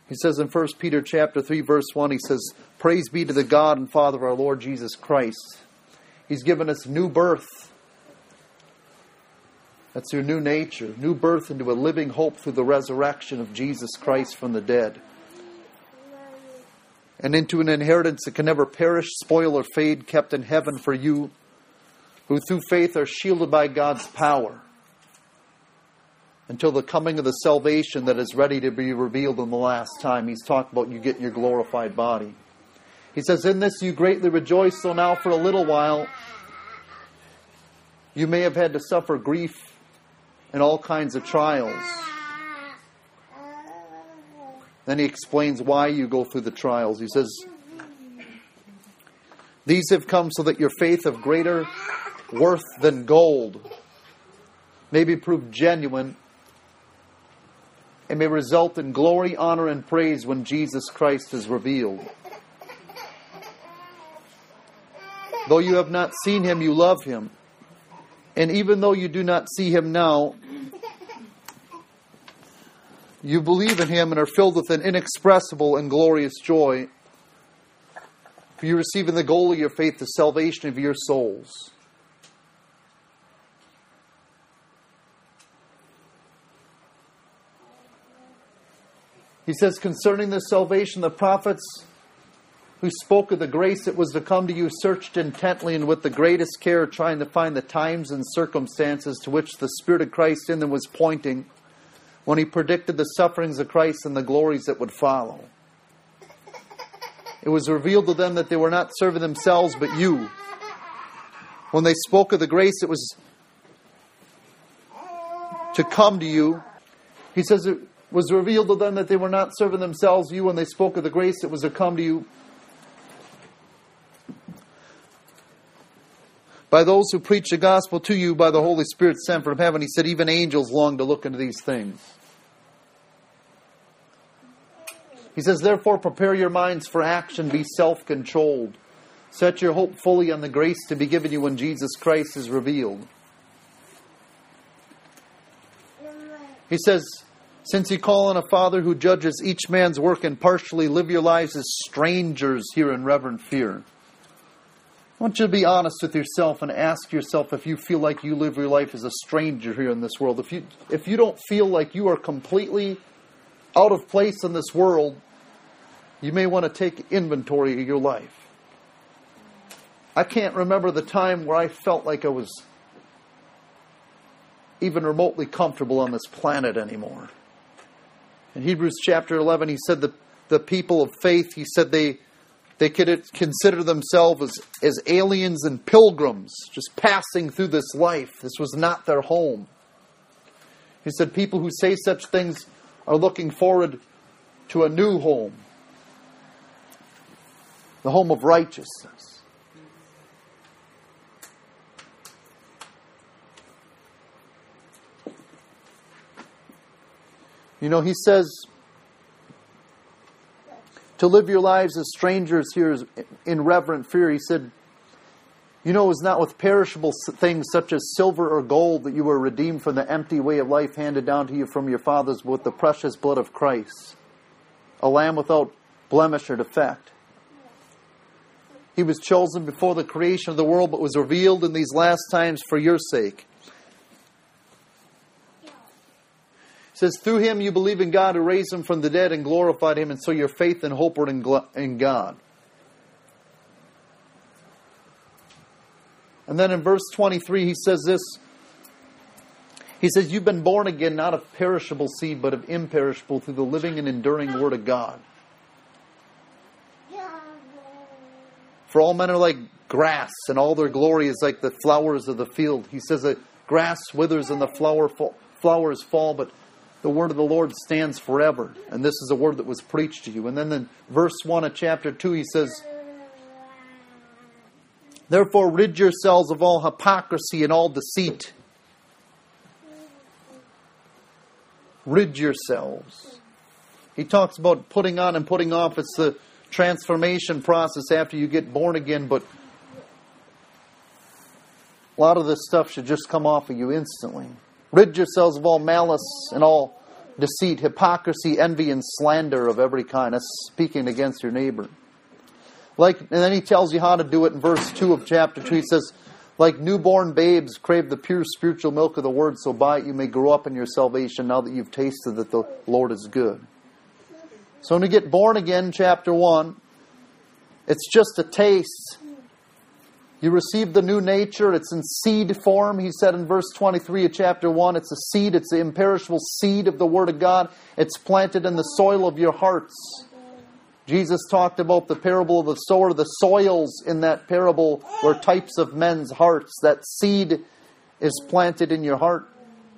He says in 1 Peter chapter 3, verse 1, he says, "Praise be to the God and Father of our Lord Jesus Christ." He's given us new birth. That's your new nature. New birth into a living hope through the resurrection of Jesus Christ from the dead. And into an inheritance that can never perish, spoil, or fade, kept in heaven for you, who through faith are shielded by God's power, until the coming of the salvation that is ready to be revealed in the last time. He's talking about you getting your glorified body. He says, "In this you greatly rejoice, though now for a little while you may have had to suffer grief and all kinds of trials." Then he explains why you go through the trials. He says, "These have come so that your faith of greater worth than gold may be proved genuine and may result in glory, honor, and praise when Jesus Christ is revealed. Though you have not seen him, you love him. And even though you do not see him now, you believe in him and are filled with an inexpressible and glorious joy, for you receive in the goal of your faith the salvation of your souls." He says, "Concerning this salvation, the prophets who spoke of the grace that was to come to you searched intently and with the greatest care, trying to find the times and circumstances to which the Spirit of Christ in them was pointing when he predicted the sufferings of Christ and the glories that would follow. It was revealed to them that they were not serving themselves but you. When they spoke of the grace that was to come to you," he says, "it was revealed to them that they were not serving themselves, you, when they spoke of the grace that was to come to you by those who preach the gospel to you by the Holy Spirit sent from heaven." He said, "Even angels long to look into these things." He says, "Therefore prepare your minds for action, be self-controlled. Set your hope fully on the grace to be given you when Jesus Christ is revealed." He says, "Since you call on a Father who judges each man's work impartially, live your lives as strangers here in reverent fear." I want you to be honest with yourself and ask yourself if you feel like you live your life as a stranger here in this world. If you don't feel like you are completely out of place in this world, you may want to take inventory of your life. I can't remember the time where I felt like I was even remotely comfortable on this planet anymore. In Hebrews chapter 11, he said the people of faith, he said they could consider themselves as aliens and pilgrims, just passing through this life. This was not their home. He said people who say such things are looking forward to a new home, the home of righteousness. You know, he says to live your lives as strangers here in reverent fear. He said, you know, it was not with perishable things such as silver or gold that you were redeemed from the empty way of life handed down to you from your fathers, but with the precious blood of Christ, a lamb without blemish or defect. He was chosen before the creation of the world, but was revealed in these last times for your sake. It says, through him you believe in God who raised him from the dead and glorified him, and so your faith and hope are in God. And then in verse 23 he says this. He says, you've been born again, not of perishable seed, but of imperishable, through the living and enduring word of God. For all men are like grass, and all their glory is like the flowers of the field. He says that grass withers and the flowers fall, but the word of the Lord stands forever. And this is a word that was preached to you. And then in verse 1 of chapter 2 he says, therefore rid yourselves of all hypocrisy and all deceit. Rid yourselves. He talks about putting on and putting off. It's the transformation process after you get born again, but a lot of this stuff should just come off of you instantly. Rid yourselves of all malice and all deceit, hypocrisy, envy, and slander of every kind. That's speaking against your neighbor. And then he tells you how to do it in verse 2 of chapter 2. He says, like newborn babes, crave the pure spiritual milk of the Word, so by it you may grow up in your salvation now that you've tasted that the Lord is good. So when you get born again, chapter 1, it's just a taste. You receive the new nature. It's in seed form. He said in verse 23 of chapter 1, it's a seed. It's the imperishable seed of the Word of God. It's planted in the soil of your hearts. Jesus talked about the parable of the sower. The soils in that parable were types of men's hearts. That seed is planted in your heart.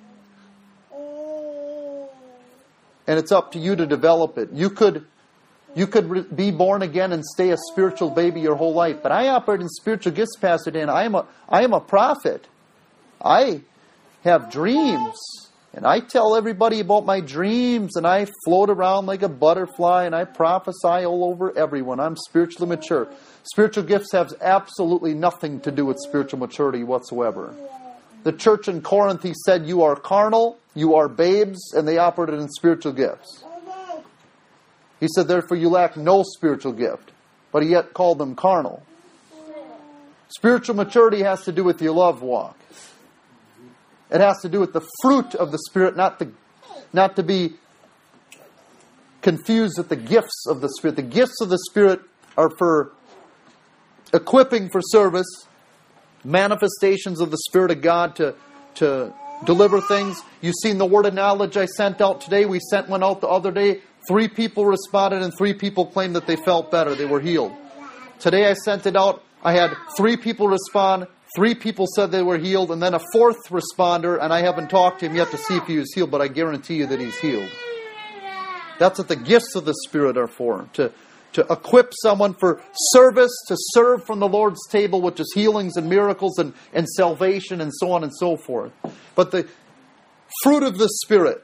And it's up to you to develop it. You could be born again and stay a spiritual baby your whole life. But I operate in spiritual gifts, Pastor Dan. I am a prophet. I have dreams. And I tell everybody about my dreams. And I float around like a butterfly. And I prophesy all over everyone. I'm spiritually mature. Spiritual gifts have absolutely nothing to do with spiritual maturity whatsoever. The church in Corinth, he said, you are carnal, you are babes, and they operated in spiritual gifts. He said, therefore you lack no spiritual gift. But he yet called them carnal. Spiritual maturity has to do with your love walk. It has to do with the fruit of the Spirit, not to be confused with the gifts of the Spirit. The gifts of the Spirit are for equipping for service, manifestations of the Spirit of God to deliver things. You've seen the word of knowledge I sent out today. We sent one out the other day. 3 people responded and 3 people claimed that they felt better. They were healed. Today I sent it out. I had 3 people respond. 3 people said they were healed. And then a 4th responder, and I haven't talked to him yet to see if he was healed, but I guarantee you that he's healed. That's what the gifts of the Spirit are for. To equip someone for service, to serve from the Lord's table, which is healings and miracles and salvation and so on and so forth. But the fruit of the Spirit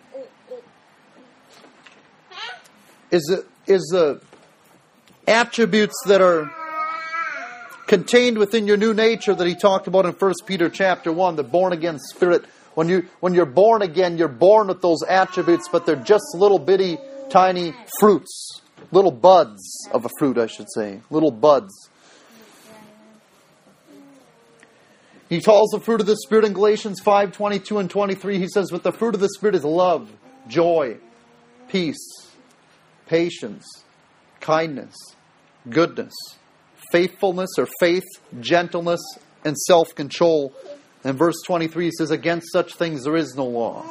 is the attributes that are contained within your new nature that he talked about in 1 Peter chapter 1, the born-again spirit. When you're born again, you're born with those attributes, but they're just little bitty, tiny fruits. Little buds of a fruit, I should say. Little buds. He calls the fruit of the Spirit in Galatians 5:22 and 23. He says, but the fruit of the Spirit is love, joy, peace, patience, kindness, goodness, faithfulness or faith, gentleness, and self-control. And verse 23 says, against such things there is no law.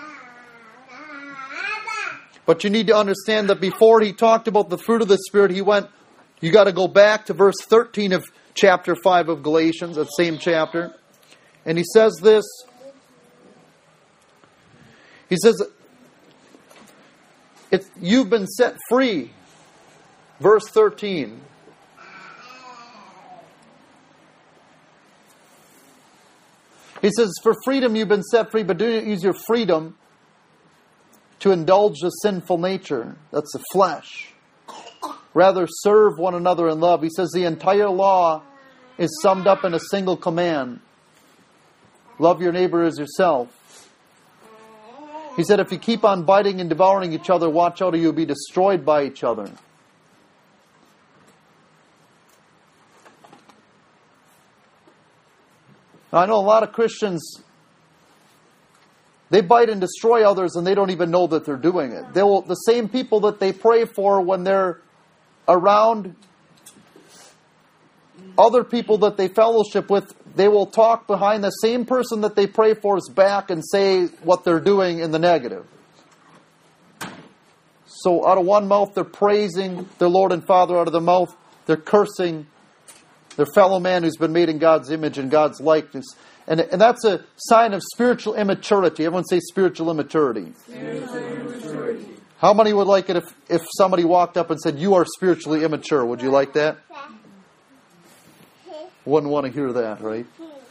But you need to understand that before he talked about the fruit of the Spirit, you got to go back to verse 13 of chapter 5 of Galatians, that same chapter. And he says this. He says, you've been set free. Verse 13. He says, for freedom you've been set free, but do not use your freedom to indulge the sinful nature. That's the flesh. Rather, serve one another in love. He says the entire law is summed up in a single command. Love your neighbor as yourself. He said, if you keep on biting and devouring each other, watch out or you'll be destroyed by each other. Now, I know a lot of Christians, they bite and destroy others and they don't even know that they're doing it. The same people that they pray for when they're around other people that they fellowship with, they will talk behind the same person that they pray for's back and say what they're doing in the negative. So out of one mouth they're praising their Lord and Father, out of the mouth they're cursing their fellow man who's been made in God's image and God's likeness. And that's a sign of spiritual immaturity. Everyone say spiritual immaturity. Spiritual immaturity. How many would like it if somebody walked up and said, you are spiritually immature? Would you like that? Wouldn't want to hear that, right?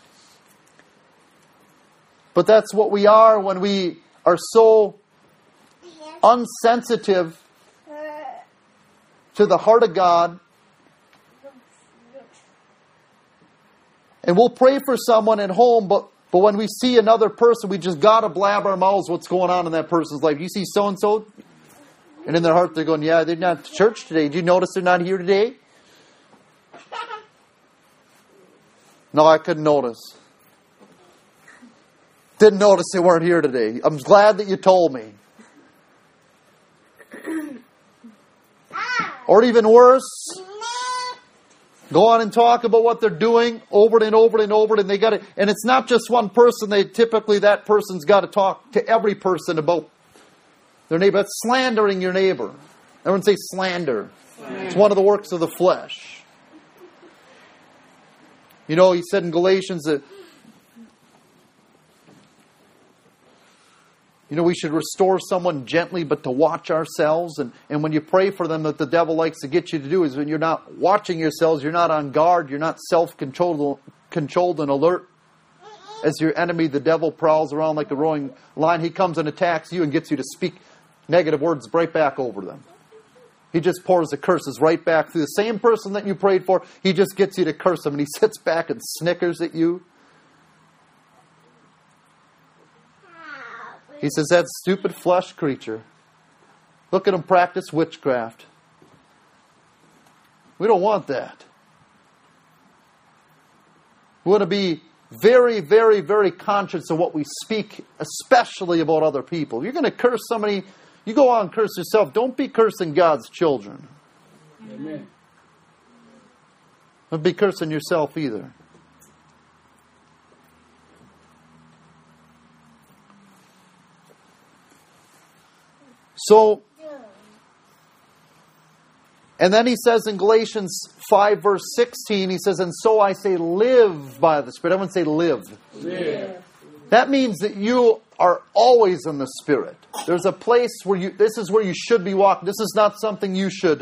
But that's what we are when we are so unsensitive to the heart of God. And we'll pray for someone at home, but But when we see another person, we just got to blab our mouths what's going on in that person's life. You see so-and-so, and in their heart they're going, yeah, they're not at church today. Did you notice they're not here today? No, I couldn't notice. Didn't notice they weren't here today. I'm glad that you told me. Or even worse, go on and talk about what they're doing over and over and over, and they got it. And it's not just one person. That person's got to talk to every person about their neighbor. That's slandering your neighbor. Everyone say slander. It's one of the works of the flesh. You know, he said in Galatians that, you know, we should restore someone gently, but to watch ourselves. And when you pray for them, that the devil likes to get you to do is when you're not watching yourselves, you're not on guard, you're not self-controlled and alert. As your enemy, the devil prowls around like a roaring lion. He comes and attacks you and gets you to speak negative words right back over them. He just pours the curses right back through the same person that you prayed for. He just gets you to curse him, and he sits back and snickers at you. He says, that stupid flesh creature. Look at him practice witchcraft. We don't want that. We want to be very, very, very conscious of what we speak, especially about other people. If you're going to curse somebody, you go on and curse yourself. Don't be cursing God's children. Amen. Don't be cursing yourself either. So, and then he says in Galatians 5 verse 16, he says, and so I say live by the Spirit. Everyone say live. Live. That means that you are always in the Spirit. There's a place where this is where you should be walking. This is not something you should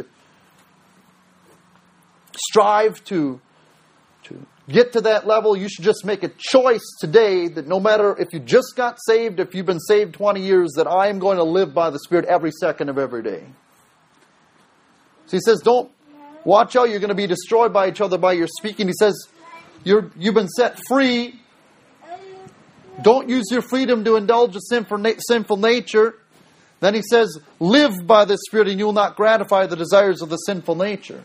strive to get to that level. You should just make a choice today that no matter if you just got saved, if you've been saved 20 years, that I am going to live by the Spirit every second of every day. So he says, don't watch out. You're going to be destroyed by each other by your speaking. He says, you've been set free. Don't use your freedom to indulge a sinful nature. Then he says, live by the Spirit and you will not gratify the desires of the sinful nature.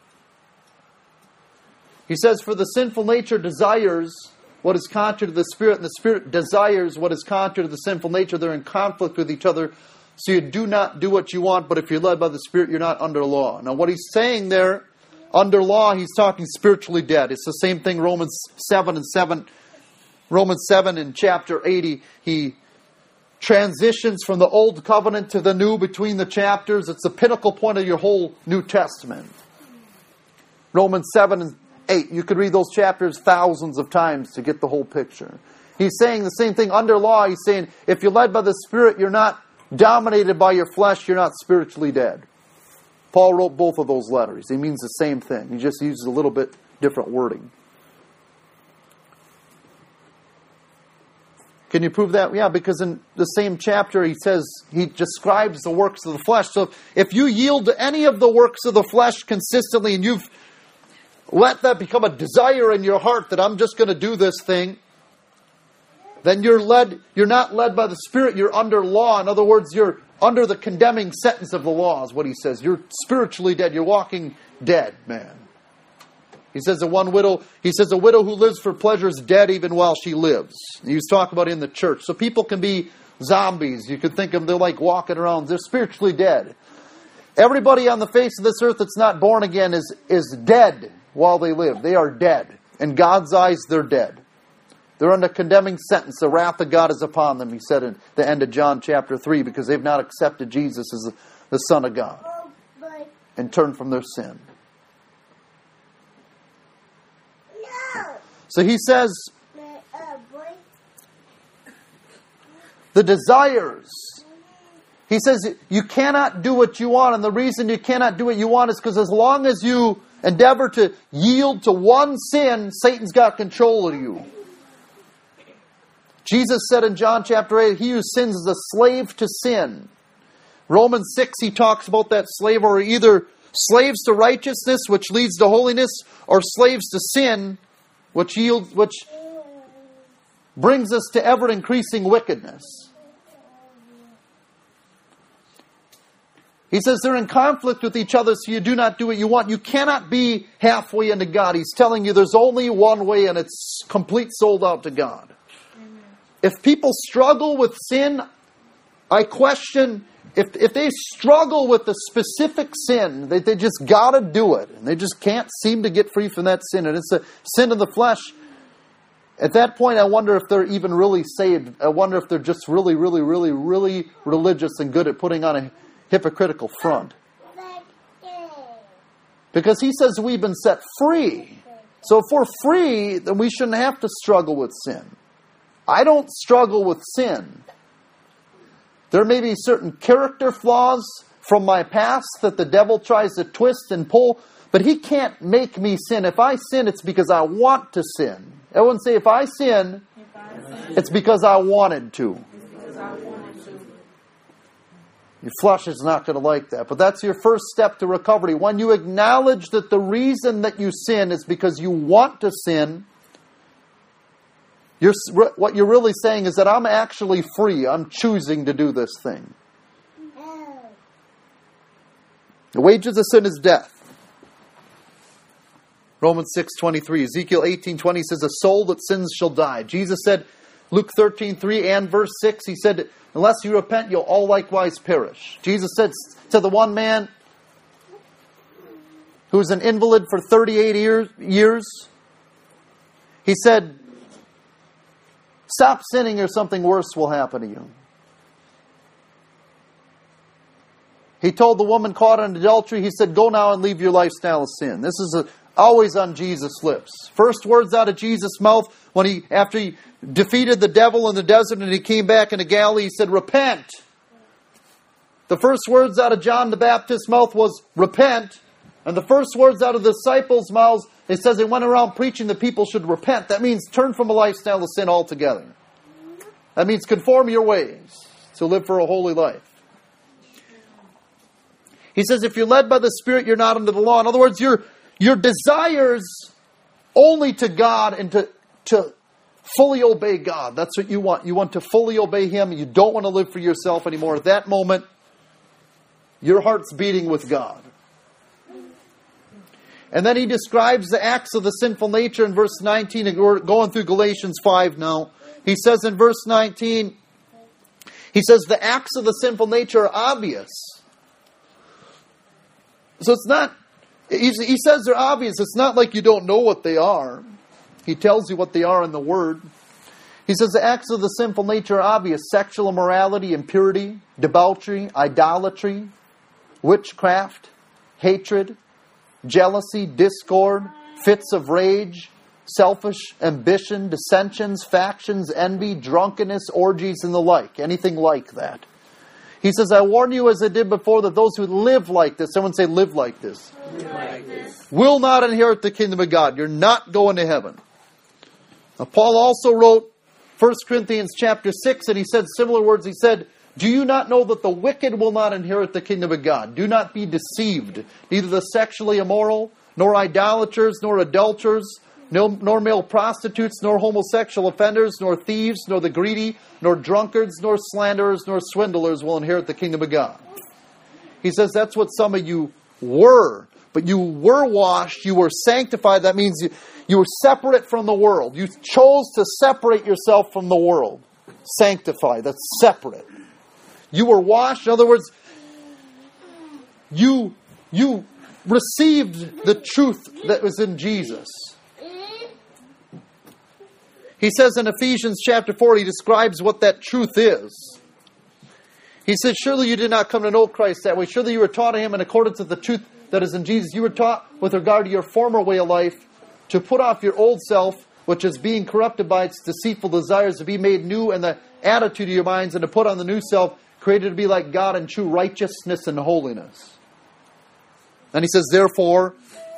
He says, for the sinful nature desires what is contrary to the Spirit, and the Spirit desires what is contrary to the sinful nature. They're in conflict with each other. So you do not do what you want, but if you're led by the Spirit, you're not under law. Now what he's saying there, under law, he's talking spiritually dead. It's the same thing Romans 7 in chapter 80, he transitions from the old covenant to the new between the chapters. It's the pinnacle point of your whole New Testament. Romans 7 and 8. You could read those chapters thousands of times to get the whole picture. He's saying the same thing under law. He's saying if you're led by the Spirit, you're not dominated by your flesh, you're not spiritually dead. Paul wrote both of those letters. He means the same thing. He just uses a little bit different wording. Can you prove that? Yeah, because in the same chapter he says, he describes the works of the flesh. So if you yield to any of the works of the flesh consistently and you've let that become a desire in your heart that I'm just going to do this thing, then you're not led by the Spirit, you're under law. In other words, you're under the condemning sentence of the law is what he says. You're spiritually dead. You're walking dead, man. He says a widow who lives for pleasure is dead even while she lives. He was talking about in the church. So people can be zombies. You could think of them, they're like walking around. They're spiritually dead. Everybody on the face of this earth that's not born again is dead while they live. They are dead. In God's eyes, they're dead. They're under condemning sentence. The wrath of God is upon them, he said in the end of John chapter 3, because they've not accepted Jesus as the Son of God and turned from their sin. So he says, the desires. He says, you cannot do what you want. And the reason you cannot do what you want is because as long as you endeavor to yield to one sin, Satan's got control of you. Jesus said in John chapter 8, he who sins is a slave to sin. Romans 6, he talks about that slave, or either slaves to righteousness, which leads to holiness, or slaves to sin, which brings us to ever-increasing wickedness. He says they're in conflict with each other, so you do not do what you want. You cannot be halfway into God. He's telling you there's only one way, and it's complete sold out to God. Amen. If people struggle with sin, I question if they struggle with the specific sin, they just got to do it. And they just can't seem to get free from that sin. And it's a sin of the flesh. At that point, I wonder if they're even really saved. I wonder if they're just really, really, really, really religious and good at putting on a hypocritical front. Because he says we've been set free. So if we're free, then we shouldn't have to struggle with sin. I don't struggle with sin. There may be certain character flaws from my past that the devil tries to twist and pull, but he can't make me sin. If I sin, it's because I want to sin. Everyone say, if I sin, it's because I wanted to. Your flesh is not going to like that. But that's your first step to recovery. When you acknowledge that the reason that you sin is because you want to sin, what you're really saying is that I'm actually free. I'm choosing to do this thing. The wages of sin is death. Romans 6:23. Ezekiel 18:20 says, a soul that sins shall die. Jesus said, Luke 13:3 and verse 6, he said, unless you repent, you'll all likewise perish. Jesus said to the one man who was an invalid for 38 years, he said, stop sinning or something worse will happen to you. He told the woman caught in adultery, he said, go now and leave your lifestyle of sin. This is always on Jesus' lips. First words out of Jesus' mouth after he defeated the devil in the desert and he came back into Galilee, he said, repent. The first words out of John the Baptist's mouth was, repent. And the first words out of the disciples' mouths, it says they went around preaching that people should repent. That means turn from a lifestyle of sin altogether. That means conform your ways to live for a holy life. He says if you're led by the Spirit, you're not under the law. In other words, your desires only to God and to fully obey God. That's what you want. You want to fully obey Him. You don't want to live for yourself anymore. At that moment, your heart's beating with God. And then he describes the acts of the sinful nature in verse 19. And we're going through Galatians 5 now. He says in verse 19, he says the acts of the sinful nature are obvious. So it's not, he says they're obvious. It's not like you don't know what they are. He tells you what they are in the Word. He says the acts of the sinful nature are obvious. Sexual immorality, impurity, debauchery, idolatry, witchcraft, hatred, jealousy, discord, fits of rage, selfish ambition, dissensions, factions, envy, drunkenness, orgies, and the like. Anything like that. He says, I warn you as I did before that those who live like this, someone say live like this, will not inherit the kingdom of God. You're not going to heaven. Now, Paul also wrote 1 Corinthians chapter 6, and he said similar words. He said, do you not know that the wicked will not inherit the kingdom of God? Do not be deceived. Neither the sexually immoral, nor idolaters, nor adulterers, nor male prostitutes, nor homosexual offenders, nor thieves, nor the greedy, nor drunkards, nor slanderers, nor swindlers will inherit the kingdom of God. He says that's what some of you were. But you were washed, you were sanctified. That means you were separate from the world. You chose to separate yourself from the world. Sanctified, that's separate. You were washed. In other words, you received the truth that was in Jesus. He says in Ephesians chapter 4, he describes what that truth is. He says, surely you did not come to know Christ that way. Surely you were taught of Him in accordance with the truth that is in Jesus. You were taught with regard to your former way of life to put off your old self, which is being corrupted by its deceitful desires, to be made new in the attitude of your minds, and to put on the new self, created to be like God in true righteousness and holiness. And he says, therefore,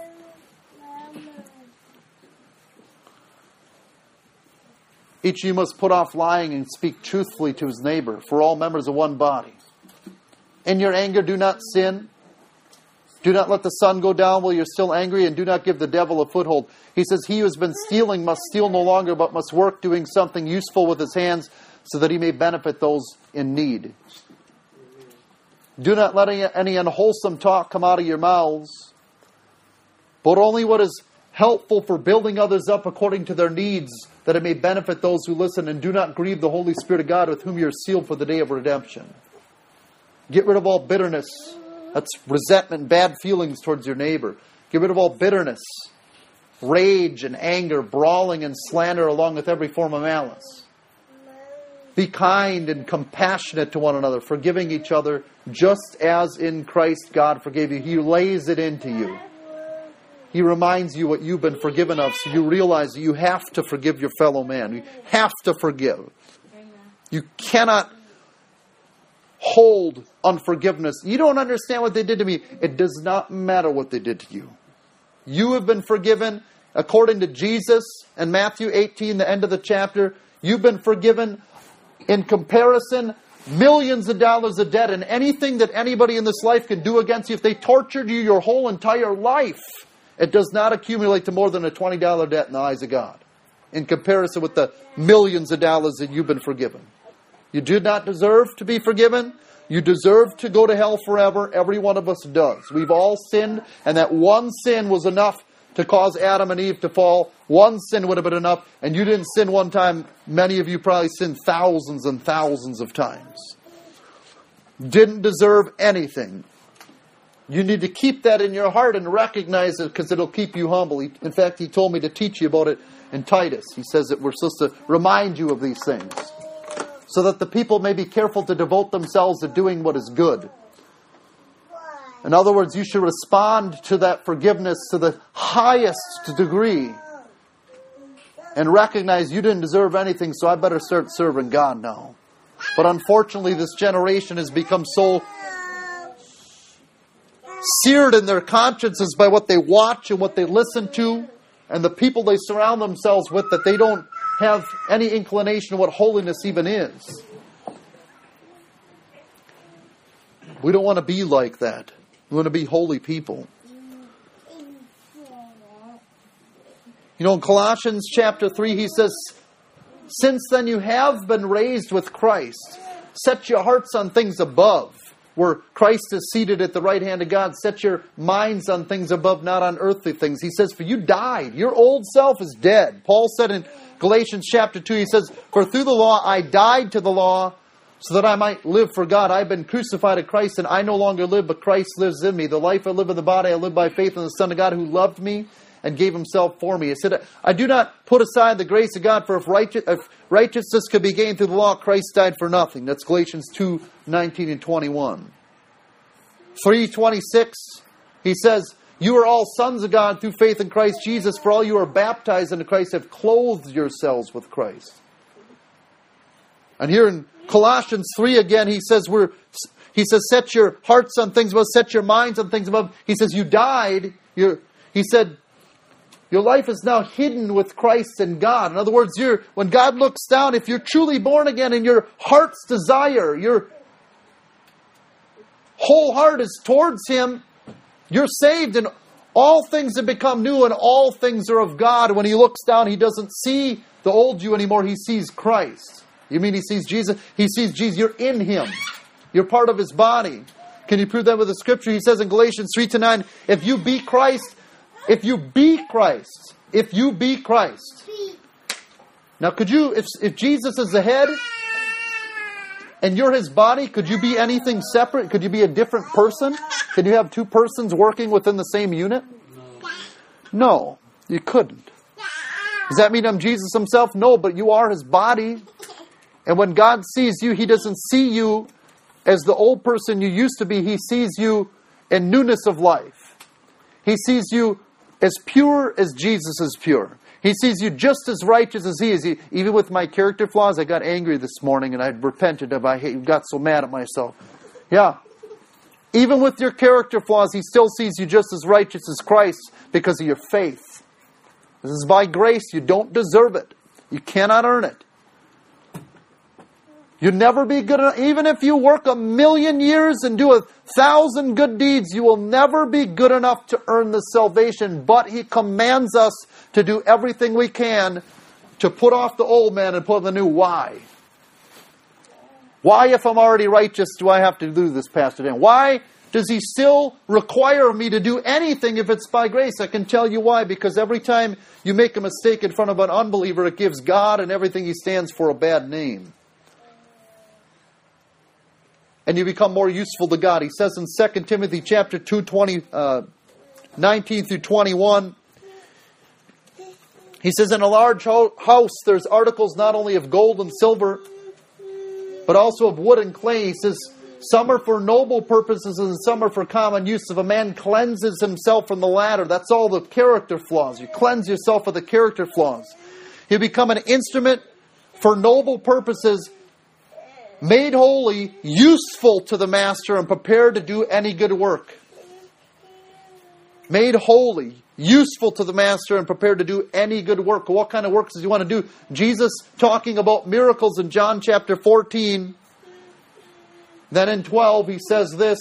each of you must put off lying and speak truthfully to his neighbor, for all members of one body. In your anger do not sin. Do not let the sun go down while you're still angry, and do not give the devil a foothold. He says, he who has been stealing must steal no longer, but must work doing something useful with his hands, so that he may benefit those in need. Do not let any unwholesome talk come out of your mouths, but only what is helpful for building others up according to their needs, that it may benefit those who listen. And do not grieve the Holy Spirit of God, with whom you are sealed for the day of redemption. Get rid of all bitterness. That's resentment and bad feelings towards your neighbor. Get rid of all bitterness, rage and anger, brawling and slander, along with every form of malice. Be kind and compassionate to one another, forgiving each other, just as in Christ God forgave you. He lays it into you. He reminds you what you've been forgiven of, so you realize that you have to forgive your fellow man. You have to forgive. You cannot hold unforgiveness. You don't understand what they did to me. It does not matter what they did to you. You have been forgiven according to Jesus and Matthew 18, the end of the chapter. You've been forgiven. In comparison, millions of dollars of debt, and anything that anybody in this life can do against you, if they tortured you your whole entire life, it does not accumulate to more than a $20 debt in the eyes of God, in comparison with the millions of dollars that you've been forgiven. You do not deserve to be forgiven. You deserve to go to hell forever. Every one of us does. We've all sinned, and that one sin was enough to cause Adam and Eve to fall. One sin would have been enough, and you didn't sin one time. Many of you probably sinned thousands and thousands of times. Didn't deserve anything. You need to keep that in your heart and recognize it, because it'll keep you humble. In fact, he told me to teach you about it in Titus. He says that we're supposed to remind you of these things, so that the people may be careful to devote themselves to doing what is good. In other words, you should respond to that forgiveness to the highest degree and recognize you didn't deserve anything, so I better start serving God now. But unfortunately, this generation has become so seared in their consciences by what they watch and what they listen to and the people they surround themselves with, that they don't have any inclination of what holiness even is. We don't want to be like that. We want to be holy people. You know, in Colossians chapter 3, he says, since then you have been raised with Christ. Set your hearts on things above, where Christ is seated at the right hand of God. Set your minds on things above, not on earthly things. He says, for you died. Your old self is dead. Paul said in Galatians chapter 2, he says, for through the law I died to the law, so that I might live for God. I've been crucified to Christ, and I no longer live, but Christ lives in me. The life I live in the body, I live by faith in the Son of God, who loved me and gave himself for me. He said, I do not put aside the grace of God, for if righteousness could be gained through the law, Christ died for nothing. That's Galatians 2, 19 and 21. 3:26, he says, you are all sons of God through faith in Christ Jesus, for all you are baptized into Christ have clothed yourselves with Christ. And here in Colossians 3 again, he says, set your hearts on things above, set your minds on things above. He says, you died. He said, your life is now hidden with Christ in God. In other words, when God looks down, if you're truly born again and your heart's desire, your whole heart is towards Him, you're saved, and all things have become new, and all things are of God. When He looks down, He doesn't see the old you anymore. He sees Christ. You mean He sees Jesus? He sees Jesus. You're in Him. You're part of His body. Can you prove that with the Scripture? He says in Galatians 3-9, if you be Christ. Now could you, if Jesus is the head and you're His body, could you be anything separate? Could you be a different person? Could you have two persons working within the same unit? No, you couldn't. Does that mean I'm Jesus Himself? No, but you are His body. And when God sees you, He doesn't see you as the old person you used to be. He sees you in newness of life. He sees you as pure as Jesus is pure. He sees you just as righteous as He is. Even with my character flaws, I got angry this morning and I repented of I got so mad at myself. Yeah. Even with your character flaws, He still sees you just as righteous as Christ because of your faith. This is by grace. You don't deserve it. You cannot earn it. You'll never be good enough. Even if you work 1,000,000 years and do 1,000 good deeds, you will never be good enough to earn the salvation. But He commands us to do everything we can to put off the old man and put on the new. Why? Why, if I'm already righteous, do I have to do this, Pastor Dan? Why does He still require me to do anything if it's by grace? I can tell you why. Because every time you make a mistake in front of an unbeliever, it gives God and everything He stands for a bad name. And you become more useful to God. He says in 2 Timothy chapter 2, 19 through 21, he says, in a large house there's articles not only of gold and silver, but also of wood and clay. He says, some are for noble purposes and some are for common use. If a man cleanses himself from the latter, that's all the character flaws. You cleanse yourself of the character flaws. You become an instrument for noble purposes, made holy, useful to the master, and prepared to do any good work. Made holy, useful to the master, and prepared to do any good work. What kind of works does He want to do? Jesus talking about miracles in John chapter 14. Then in 12 He says this,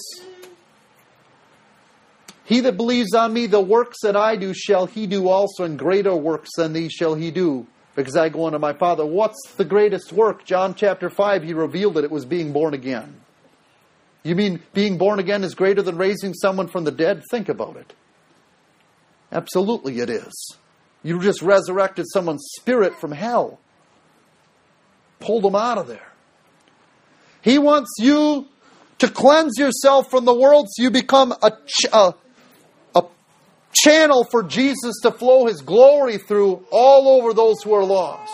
He that believes on me, the works that I do shall he do also, and greater works than these shall he do, because I go unto my Father. What's the greatest work? John chapter 5, He revealed it was being born again. You mean being born again is greater than raising someone from the dead? Think about it. Absolutely it is. You just resurrected someone's spirit from hell. Pulled them out of there. He wants you to cleanse yourself from the world so you become a channel for Jesus to flow His glory through all over those who are lost.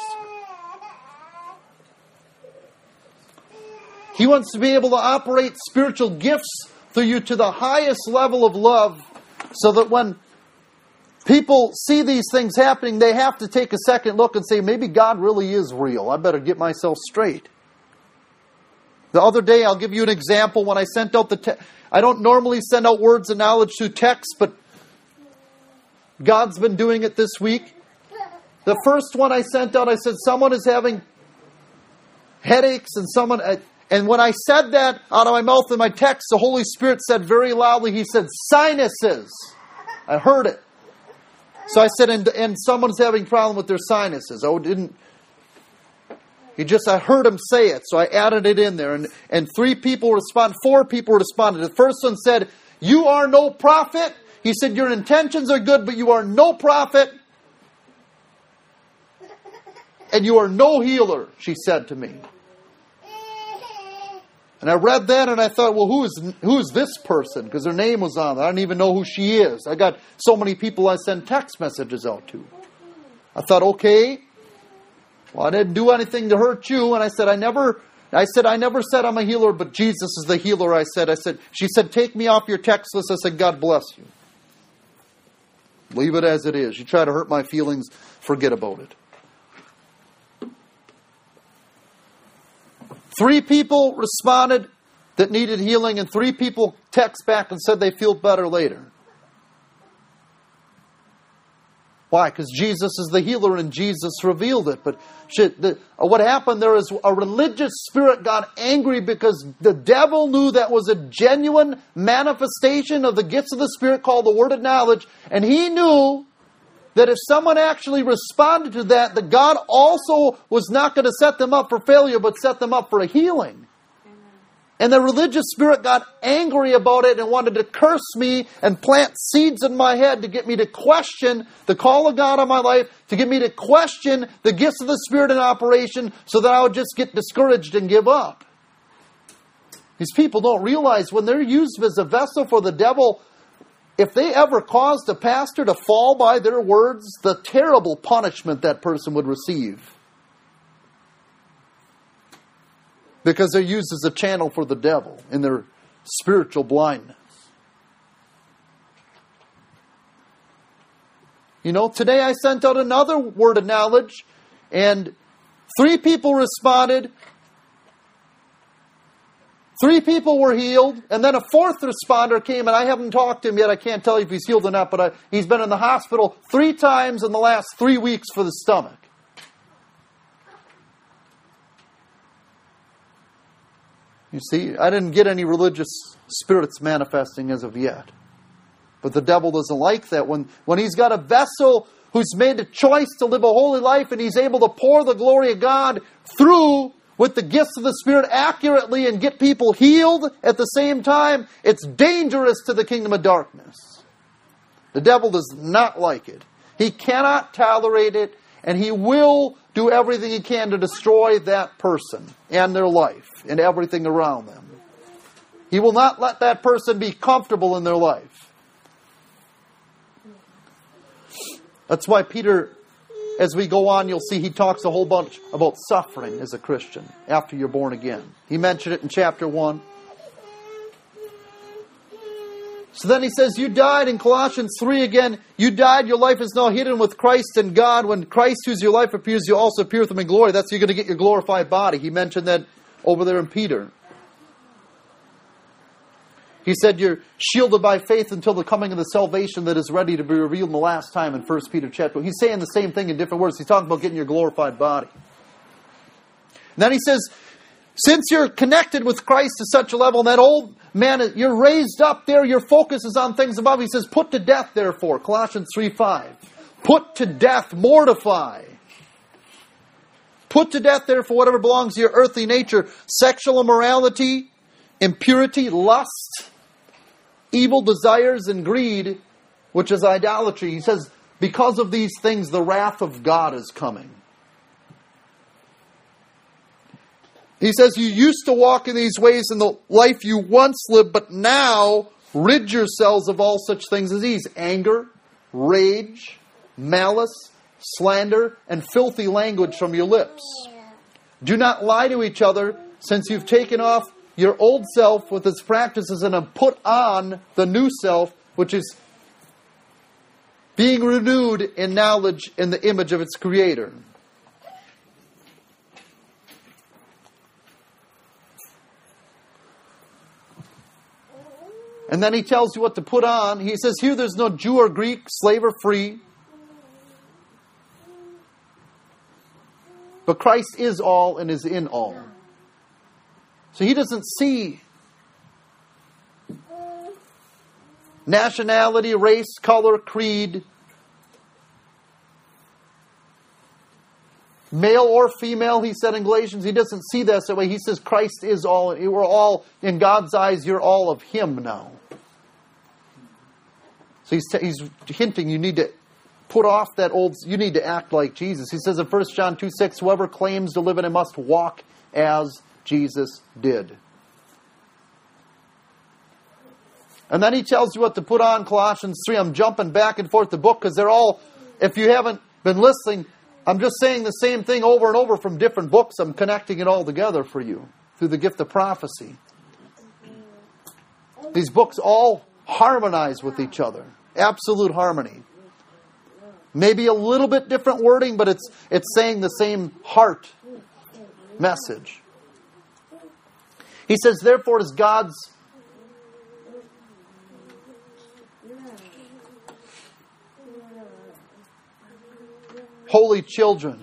He wants to be able to operate spiritual gifts through you to the highest level of love, so that when people see these things happening, they have to take a second look and say, maybe God really is real. I better get myself straight. The other day, I'll give you an example. When I sent out I don't normally send out words of knowledge through text, but God's been doing it this week. The first one I sent out, I said, someone is having headaches, and when I said that out of my mouth in my text, the Holy Spirit said very loudly, He said, sinuses. I heard it. So I said, and someone's having a problem with their sinuses. I heard him say it, so I added it in there. And 4 people responded. The first one said, you are no prophet. He said, your intentions are good, but you are no prophet. And you are no healer, she said to me. And I read that and I thought, well, who's this person? Because her name was on there. I don't even know who she is. I got so many people I send text messages out to. I thought, okay, well, I didn't do anything to hurt you. And I said, I never said I'm a healer, but Jesus is the healer. She said, take me off your text list. I said, God bless you. Leave it as it is. You try to hurt my feelings, forget about it. 3 people responded that needed healing, and 3 people text back and said they feel better later. Why? Because Jesus is the healer and Jesus revealed it. But what happened there is a religious spirit got angry because the devil knew that was a genuine manifestation of the gifts of the Spirit called the Word of Knowledge. And he knew that if someone actually responded to that God also was not going to set them up for failure, but set them up for a healing. And the religious spirit got angry about it and wanted to curse me and plant seeds in my head to get me to question the call of God on my life, to get me to question the gifts of the Spirit in operation, so that I would just get discouraged and give up. These people don't realize when they're used as a vessel for the devil, if they ever caused a pastor to fall by their words, the terrible punishment that person would receive. Because they're used as a channel for the devil in their spiritual blindness. You know, today I sent out another word of knowledge, and 3 people responded. 3 people were healed, and then a 4th responder came, and I haven't talked to him yet. I can't tell you if he's healed or not, but he's been in the hospital 3 times in the last 3 weeks for the stomach. You see, I didn't get any religious spirits manifesting as of yet. But the devil doesn't like that. When he's got a vessel who's made a choice to live a holy life and he's able to pour the glory of God through with the gifts of the Spirit accurately and get people healed at the same time, it's dangerous to the kingdom of darkness. The devil does not like it. He cannot tolerate it, and he will do everything he can to destroy that person and their life and everything around them. He will not let that person be comfortable in their life. That's why Peter, as we go on, you'll see he talks a whole bunch about suffering as a Christian after you're born again. He mentioned it in chapter 1. So then he says, you died in Colossians 3 again. You died, your life is now hidden with Christ in God. When Christ, who's your life, appears, you also appear with Him in glory. That's you're going to get your glorified body. He mentioned that over there in Peter. He said you're shielded by faith until the coming of the salvation that is ready to be revealed in the last time in 1 Peter chapter 1. He's saying the same thing in different words. He's talking about getting your glorified body. And then he says, since you're connected with Christ to such a level, and that old man, you're raised up there, your focus is on things above. He says, put to death, therefore, Colossians 3:5. Put to death, mortify. Put to death, therefore, whatever belongs to your earthly nature, sexual immorality, impurity, lust, evil desires, and greed, which is idolatry. He says, because of these things, the wrath of God is coming. He says, you used to walk in these ways in the life you once lived, but now rid yourselves of all such things as these: anger, rage, malice, slander, and filthy language from your lips. Do not lie to each other, since you've taken off your old self with its practices and have put on the new self, which is being renewed in knowledge in the image of its Creator. And then he tells you what to put on. He says, here there's no Jew or Greek, slave or free. But Christ is all and is in all. So he doesn't see nationality, race, color, creed, male or female, he said in Galatians. He doesn't see that way. He says Christ is all. We're all, in God's eyes, you're all of Him now. So he's hinting you need to put off that old, you need to act like Jesus. He says in 1 John 2:6, whoever claims to live in it must walk as Jesus did. And then he tells you what to put on, Colossians 3. I'm jumping back and forth the book because they're all, if you haven't been listening, I'm just saying the same thing over and over from different books. I'm connecting it all together for you through the gift of prophecy. These books all harmonize with each other. Absolute harmony. Maybe a little bit different wording, but it's saying the same heart message. He says, therefore, as God's holy children,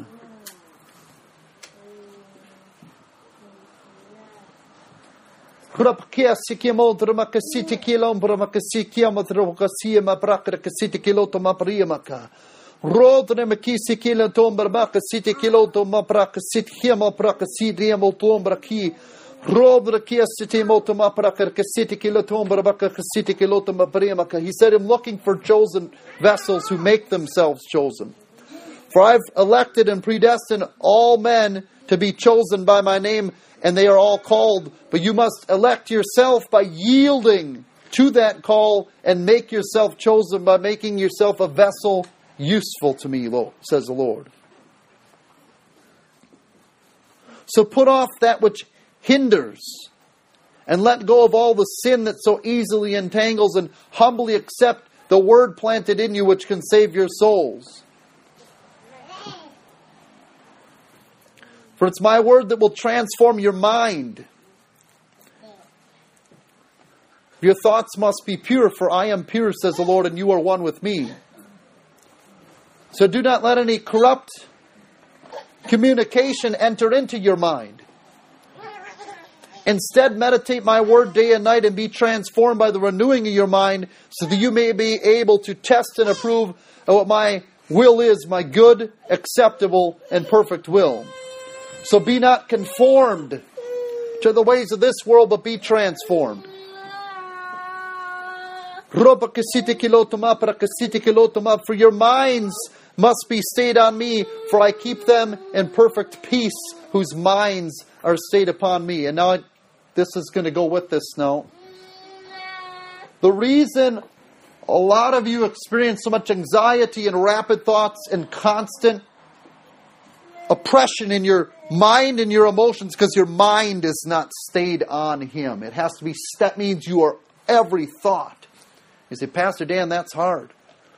he said, I'm looking for chosen vessels who make themselves chosen. For I've elected and predestined all men to be chosen by my name, and they are all called. But you must elect yourself by yielding to that call and make yourself chosen by making yourself a vessel useful to me, says the Lord. So put off that which hinders and let go of all the sin that so easily entangles, and humbly accept the word planted in you which can save your souls. For it's my word that will transform your mind. Your thoughts must be pure, for I am pure, says the Lord, and you are one with me. So do not let any corrupt communication enter into your mind. Instead, meditate my word day and night and be transformed by the renewing of your mind so that you may be able to test and approve of what my will is, my good, acceptable, and perfect will. So be not conformed to the ways of this world, but be transformed. For your minds must be stayed on me, for I keep them in perfect peace, whose minds are stayed upon me. And now this is going to go with this now. The reason a lot of you experience so much anxiety and rapid thoughts and constant oppression in your mind and your emotions, because your mind is not stayed on Him. It has to be, that means you are every thought. You say, Pastor Dan, that's hard.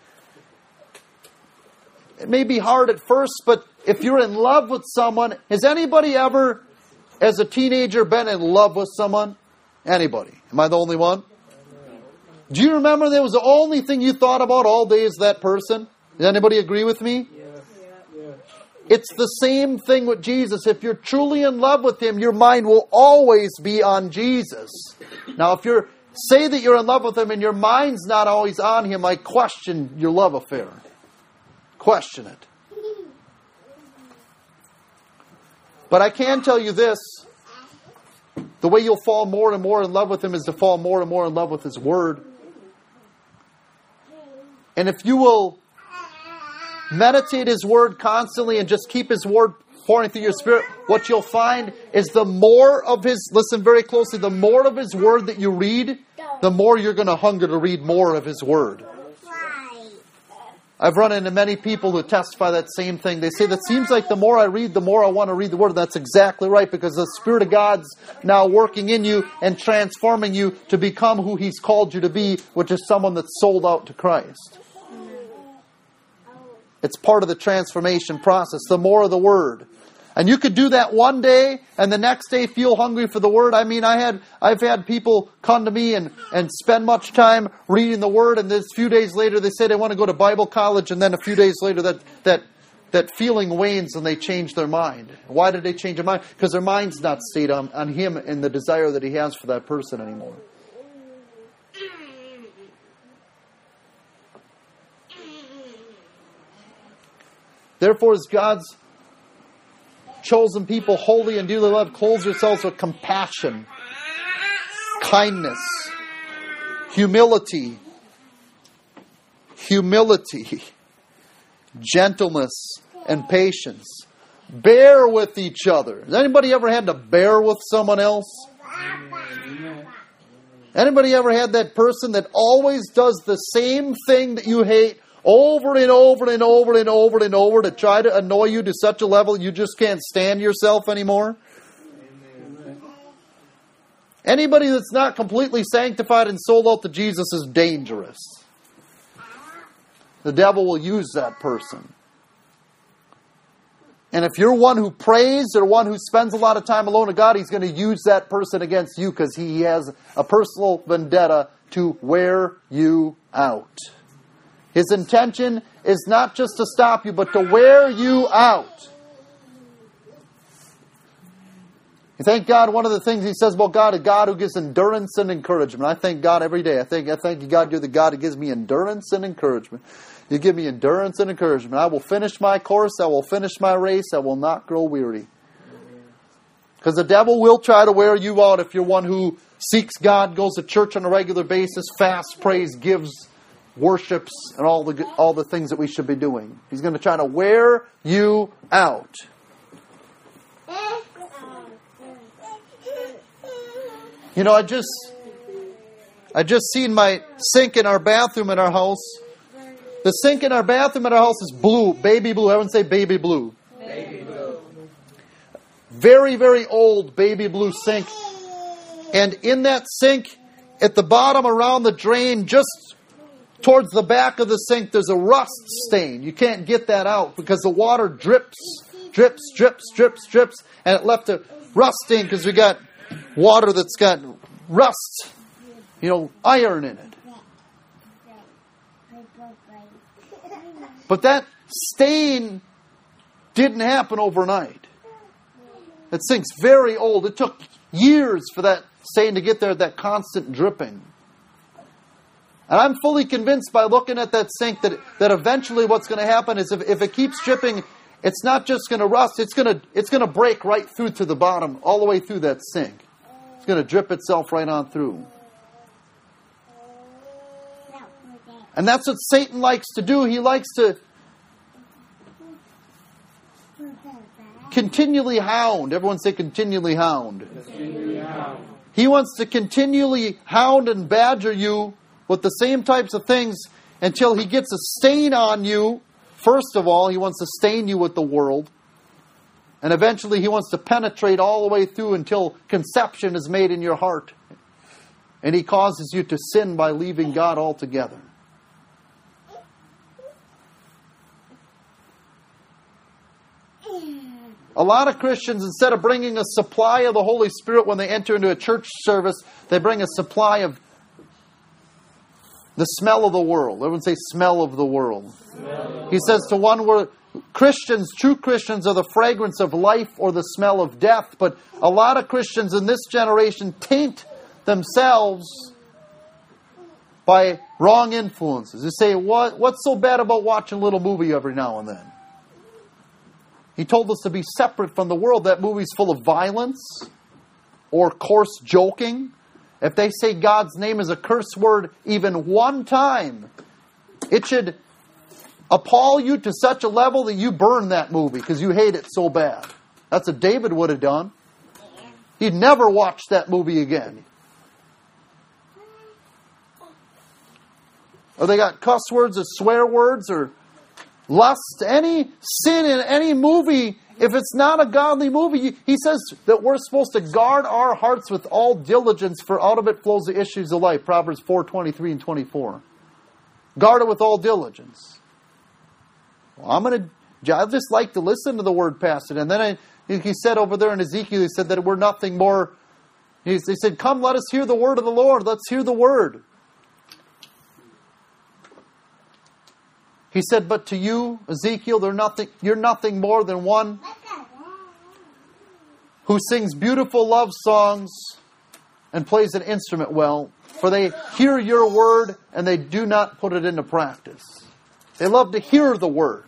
It may be hard at first, but if you're in love with someone, has anybody ever, as a teenager, been in love with someone? Anybody? Am I the only one? Do you remember that was the only thing you thought about all day is that person? Does anybody agree with me? It's the same thing with Jesus. If you're truly in love with Him, your mind will always be on Jesus. Now, if you say that you're in love with Him and your mind's not always on Him, I question your love affair. Question it. But I can tell you this. The way you'll fall more and more in love with Him is to fall more and more in love with His Word. And if you will meditate His Word constantly and just keep His Word pouring through your spirit, what you'll find is the more of His, listen very closely, the more of His Word that you read, the more you're going to hunger to read more of His Word. I've run into many people who testify that same thing. They say, that seems like the more I read, the more I want to read the Word. That's exactly right, because the Spirit of God's now working in you and transforming you to become who He's called you to be, which is someone that's sold out to Christ. It's part of the transformation process, the more of the Word. And you could do that one day and the next day feel hungry for the Word. I mean, I've had people come to me and spend much time reading the Word, and then a few days later they say they want to go to Bible college, and then a few days later that feeling wanes and they change their mind. Why did they change their mind? Because their mind's not stayed on Him and the desire that He has for that person anymore. Therefore, as God's chosen people, holy and dearly loved, clothe yourselves with compassion, kindness, humility, gentleness, and patience. Bear with each other. Has anybody ever had to bear with someone else? Anybody ever had that person that always does the same thing that you hate over and over and over and over and over to try to annoy you to such a level you just can't stand yourself anymore? Anybody that's not completely sanctified and sold out to Jesus is dangerous. The devil will use that person. And if you're one who prays or one who spends a lot of time alone with God, he's going to use that person against you because he has a personal vendetta to wear you out. His intention is not just to stop you, but to wear you out. You thank God, one of the things He says about God is God who gives endurance and encouragement. I thank God every day. I thank you, God, you're the God who gives me endurance and encouragement. You give me endurance and encouragement. I will finish my course. I will finish my race. I will not grow weary. Because the devil will try to wear you out if you're one who seeks God, goes to church on a regular basis, fasts, prays, gives, worships, and all the things that we should be doing. He's going to try to wear you out. You know, I just seen my sink in our bathroom in our house. The sink in our bathroom in our house is blue, baby blue. Everyone say baby blue. Baby blue. Very, very old baby blue sink. And in that sink, at the bottom around the drain, just towards the back of the sink, there's a rust stain. You can't get that out because the water drips, and it left a rust stain because we got water that's got rust, iron in it. But that stain didn't happen overnight. That sink's very old. It took years for that stain to get there, that constant dripping. And I'm fully convinced by looking at that sink that eventually what's going to happen is if it keeps dripping, it's not just going to rust, it's going to break right through to the bottom, all the way through that sink. It's going to drip itself right on through. And that's what Satan likes to do. He likes to continually hound. Everyone say continually hound. Continually hound. He wants to continually hound and badger you with the same types of things until he gets a stain on you. First of all, he wants to stain you with the world. And eventually he wants to penetrate all the way through until conception is made in your heart. And he causes you to sin by leaving God altogether. A lot of Christians, instead of bringing a supply of the Holy Spirit when they enter into a church service, they bring a supply of the smell of the world. Everyone say smell of the world. He says to one word, Christians, true Christians, are the fragrance of life or the smell of death. But a lot of Christians in this generation taint themselves by wrong influences. They say, what's so bad about watching a little movie every now and then? He told us to be separate from the world. That movie's full of violence or coarse joking. If they say God's name is a curse word even one time, it should appall you to such a level that you burn that movie because you hate it so bad. That's what David would have done. He'd never watch that movie again. Or they got cuss words or swear words or lust, any sin in any movie. If it's not a godly movie, he says that we're supposed to guard our hearts with all diligence, for out of it flows the issues of life. Proverbs 4:23 and 24. Guard it with all diligence. Well, I just like to listen to the word passage. And then he said over there in Ezekiel, he said that we're nothing more. He said, come, let us hear the word of the Lord. Let's hear the word. He said, but to you, Ezekiel, you're nothing more than one who sings beautiful love songs and plays an instrument well. For they hear your word and they do not put it into practice. They love to hear the word.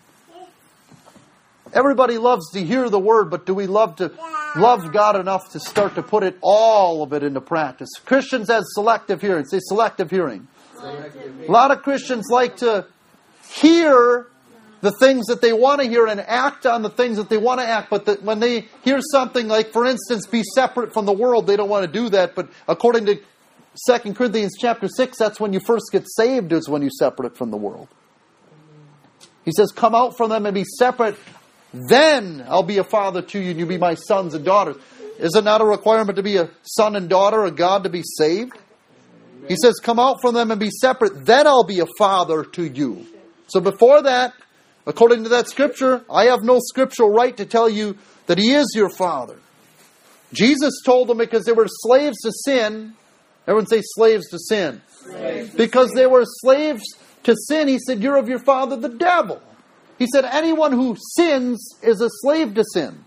Everybody loves to hear the word, but do we love God enough to start to put all of it into practice? Christians have selective hearing. Say selective hearing. A lot of Christians like to hear the things that they want to hear and act on the things that they want to act. But when they hear something like, for instance, be separate from the world, they don't want to do that. But according to 2 Corinthians chapter 6, that's when you first get saved, is when you separate from the world. He says, come out from them and be separate. Then I'll be a father to you and you'll be my sons and daughters. Is it not a requirement to be a son and daughter of God to be saved? He says, come out from them and be separate. Then I'll be a father to you. So before that, according to that scripture, I have no scriptural right to tell you that He is your Father. Jesus told them because they were slaves to sin. Everyone say slaves to sin. Because they were slaves to sin, He said, you're of your father the devil. He said, anyone who sins is a slave to sin.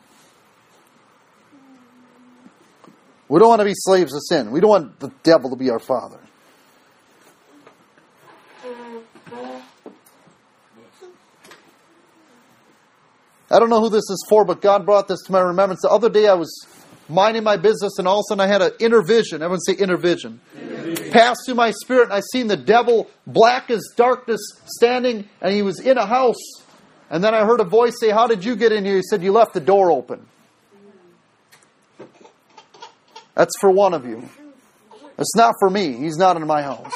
We don't want to be slaves to sin. We don't want the devil to be our father. I don't know who this is for, but God brought this to my remembrance. The other day I was minding my business and all of a sudden I had an inner vision. Everyone say inner vision. Passed through my spirit and I seen the devil, black as darkness, standing, and he was in a house. And then I heard a voice say, how did you get in here? He said, you left the door open. That's for one of you. It's not for me. He's not in my house.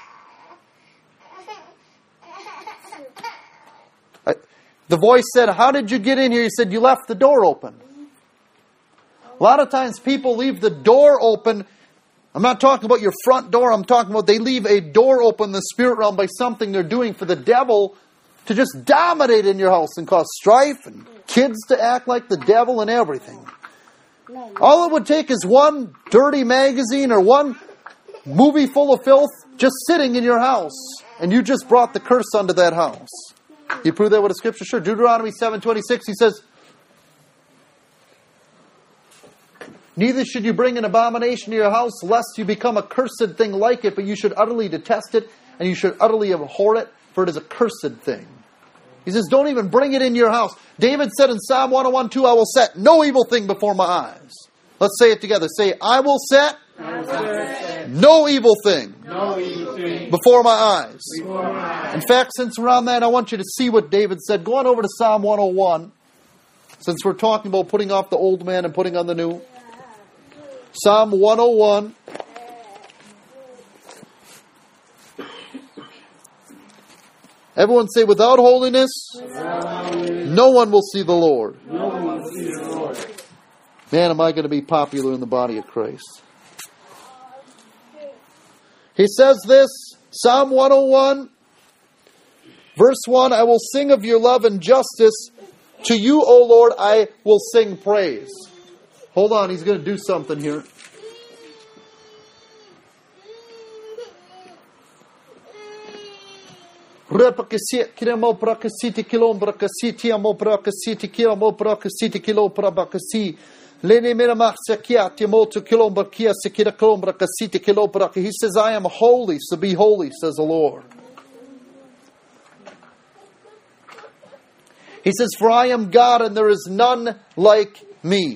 The voice said, how did you get in here? He said, you left the door open. A lot of times people leave the door open. I'm not talking about your front door. I'm talking about they leave a door open in the spirit realm by something they're doing for the devil to just dominate in your house and cause strife and kids to act like the devil and everything. All it would take is one dirty magazine or one movie full of filth just sitting in your house. And you just brought the curse onto that house. You prove that with a scripture? Sure. Deuteronomy 7:26, he says, Neither should you bring an abomination to your house, lest you become a cursed thing like it, but you should utterly detest it, and you should utterly abhor it, for it is a cursed thing. He says, don't even bring it in your house. David said in Psalm 101:2, I will set no evil thing before my eyes. Let's say it together. Say, I will set no evil thing before my eyes. In fact, since we're on that, I want you to see what David said. Go on over to Psalm 101, since we're talking about putting off the old man and putting on the new. Psalm 101. Everyone say, without holiness, no one will see the Lord. Man, am I going to be popular in the body of Christ. He says this, Psalm 101, verse 1, I will sing of your love and justice. To you, O Lord, I will sing praise. Hold on, he's going to do something here. He says, I am holy, so be holy, says the Lord. He says, for I am God and there is none like me.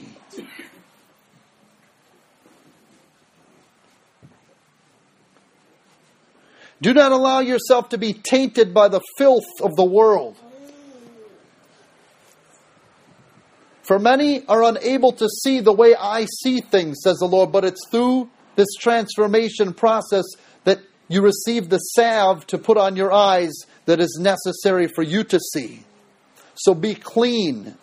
Do not allow yourself to be tainted by the filth of the world. For many are unable to see the way I see things, says the Lord, but it's through this transformation process that you receive the salve to put on your eyes that is necessary for you to see. So be clean.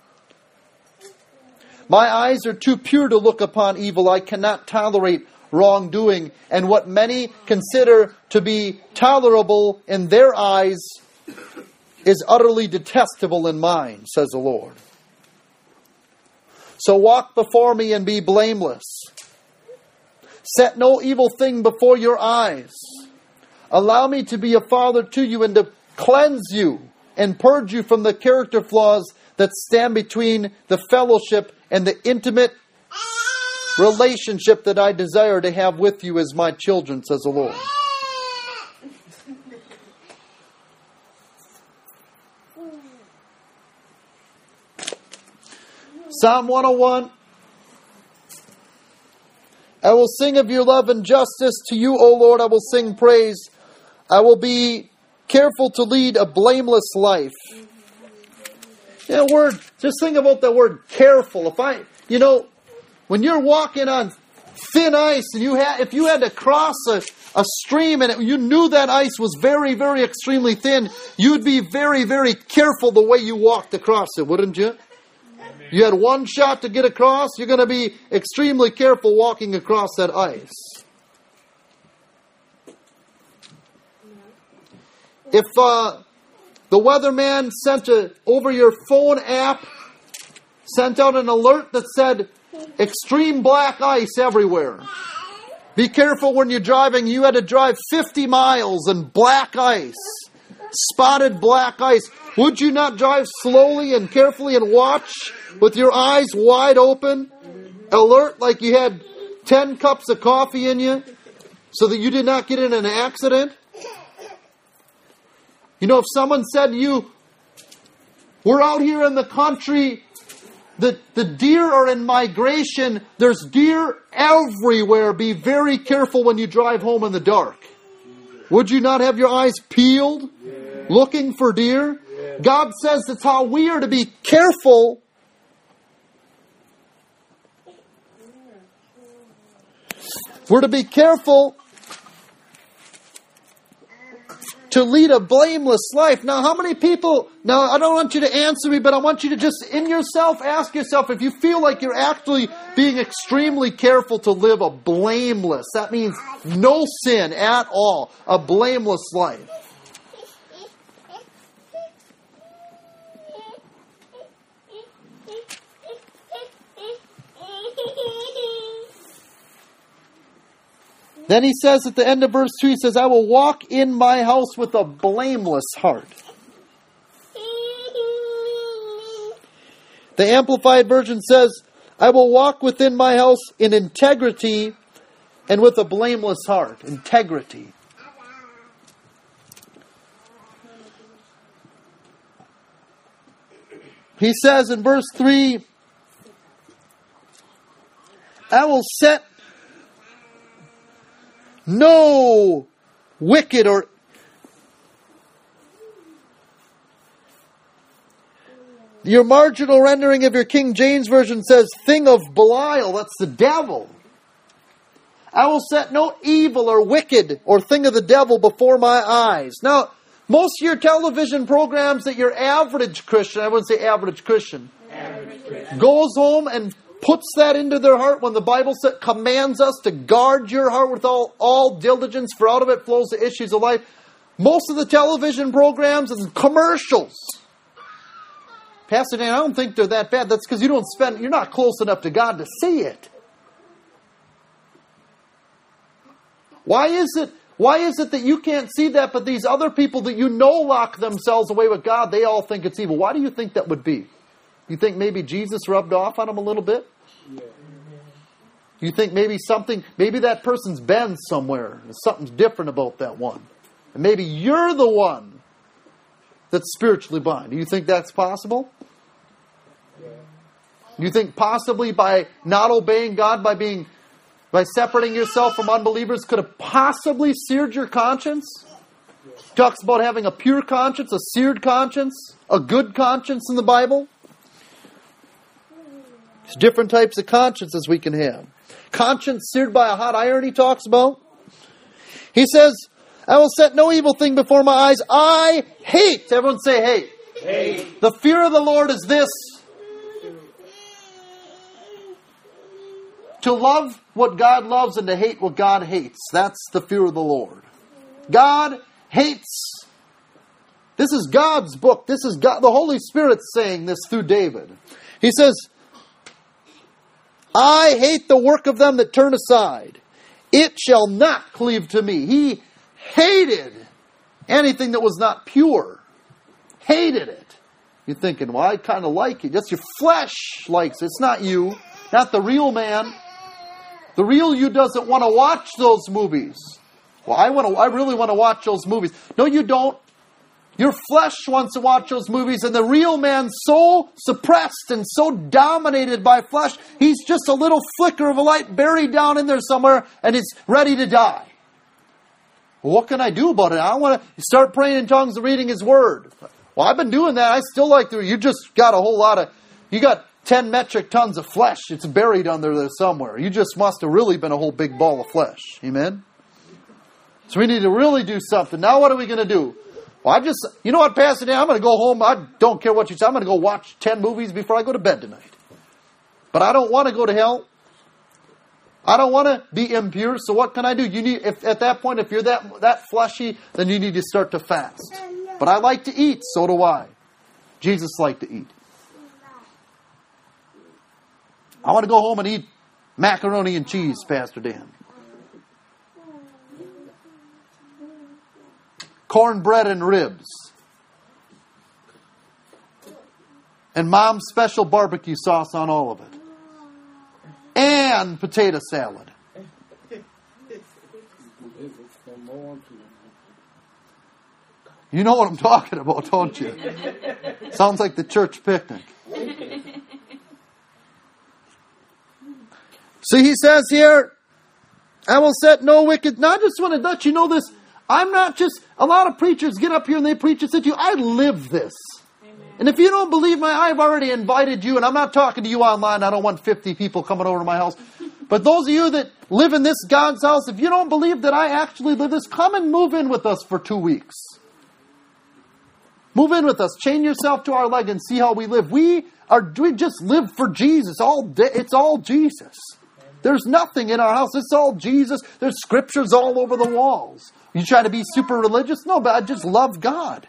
My eyes are too pure to look upon evil. I cannot tolerate wrongdoing. And what many consider to be tolerable in their eyes is utterly detestable in mine, says the Lord. So walk before me and be blameless. Set no evil thing before your eyes. Allow me to be a father to you and to cleanse you and purge you from the character flaws that stand between the fellowship and the intimate relationship that I desire to have with you as my children, says the Lord. Psalm 101. I will sing of your love and justice. To you, O Lord, I will sing praise. I will be careful to lead a blameless life. Just think about that word careful. When you're walking on thin ice and if you had to cross a stream and you knew that ice was very, very extremely thin, you'd be very, very careful the way you walked across it, wouldn't you? You had one shot to get across, you're going to be extremely careful walking across that ice. If the weatherman over your phone app, sent out an alert that said, extreme black ice everywhere. Be careful when you're driving. You had to drive 50 miles in black ice. Spotted black ice. Would you not drive slowly and carefully and watch with your eyes wide open? Alert like you had 10 cups of coffee in you so that you did not get in an accident? If someone said to you, we're out here in the country, the deer are in migration, there's deer everywhere, be very careful when you drive home in the dark. Would you not have your eyes peeled, looking for deer? God says that's how we are to be careful. We're to be careful to lead a blameless life. Now, how many people... Now, I don't want you to answer me, but I want you to just, in yourself, ask yourself if you feel like you're actually being extremely careful to live a blameless. That means no sin at all. A blameless life. Then he says at the end of verse 2, he says, I will walk in my house with a blameless heart. The Amplified Version says, I will walk within my house in integrity and with a blameless heart. Integrity. He says in verse 3, I will set no wicked or your marginal rendering of your King James Version says thing of Belial. That's the devil. I will set no evil or wicked or thing of the devil before my eyes. Now, most of your television programs that your average Christian, I wouldn't say average Christian, goes home and puts that into their heart when the Bible commands us to guard your heart with all diligence, for out of it flows the issues of life. Most of the television programs and commercials. Pastor Dan, I don't think they're that bad. That's because you're not close enough to God to see it. Why is it that you can't see that, but these other people that lock themselves away with God, they all think it's evil? Why do you think that would be? You think maybe Jesus rubbed off on them a little bit? Yeah. You think maybe that person's been somewhere. Something's different about that one. And maybe you're the one that's spiritually blind. Do you think that's possible? Yeah. You think possibly by not obeying God, by separating yourself from unbelievers, could have possibly seared your conscience? Yeah. Talks about having a pure conscience, a seared conscience, a good conscience in the Bible. There's different types of consciences we can have. Conscience seared by a hot iron, he talks about. He says, I will set no evil thing before my eyes. I hate. Everyone say hate. Hate. The fear of the Lord is this. To love what God loves and to hate what God hates. That's the fear of the Lord. God hates. This is God's book. This is God. The Holy Spirit saying this through David. He says, I hate the work of them that turn aside. It shall not cleave to me. He hated anything that was not pure. Hated it. You're thinking, well, I kind of like it. Just your flesh likes it. It's not you. Not the real man. The real you doesn't want to watch those movies. Well, I really want to watch those movies. No, you don't. Your flesh wants to watch those movies, and the real man's so suppressed and so dominated by flesh, he's just a little flicker of a light buried down in there somewhere, and it's ready to die. Well, what can I do about it? I want to start praying in tongues and reading His Word. Well, I've been doing that. I still like to. You just got a whole lot of. You got 10 metric tons of flesh. It's buried under there somewhere. You just must have really been a whole big ball of flesh. Amen? So we need to really do something. Now what are we going to do? Well, you know what, Pastor Dan, I'm going to go home. I don't care what you say. I'm going to go watch 10 movies before I go to bed tonight. But I don't want to go to hell. I don't want to be impure. So what can I do? At that point, if you're that fleshy, then you need to start to fast. But I like to eat. So do I. Jesus liked to eat. I want to go home and eat macaroni and cheese, Pastor Dan. Cornbread and ribs. And Mom's special barbecue sauce on all of it. And potato salad. You know what I'm talking about, don't you? Sounds like the church picnic. See, he says here, I will set no wicked. Now, I just want to let you know this. I'm not just, a lot of preachers get up here and they preach this to you. I live this. Amen. And if you don't believe me, I've already invited you, and I'm not talking to you online. I don't want 50 people coming over to my house. But those of you that live in this God's house, if you don't believe that I actually live this, come and move in with us for 2 weeks. Move in with us. Chain yourself to our leg and see how we live. We just live for Jesus all day. It's all Jesus. There's nothing in our house. It's all Jesus. There's scriptures all over the walls. You try to be super religious? No, but I just love God.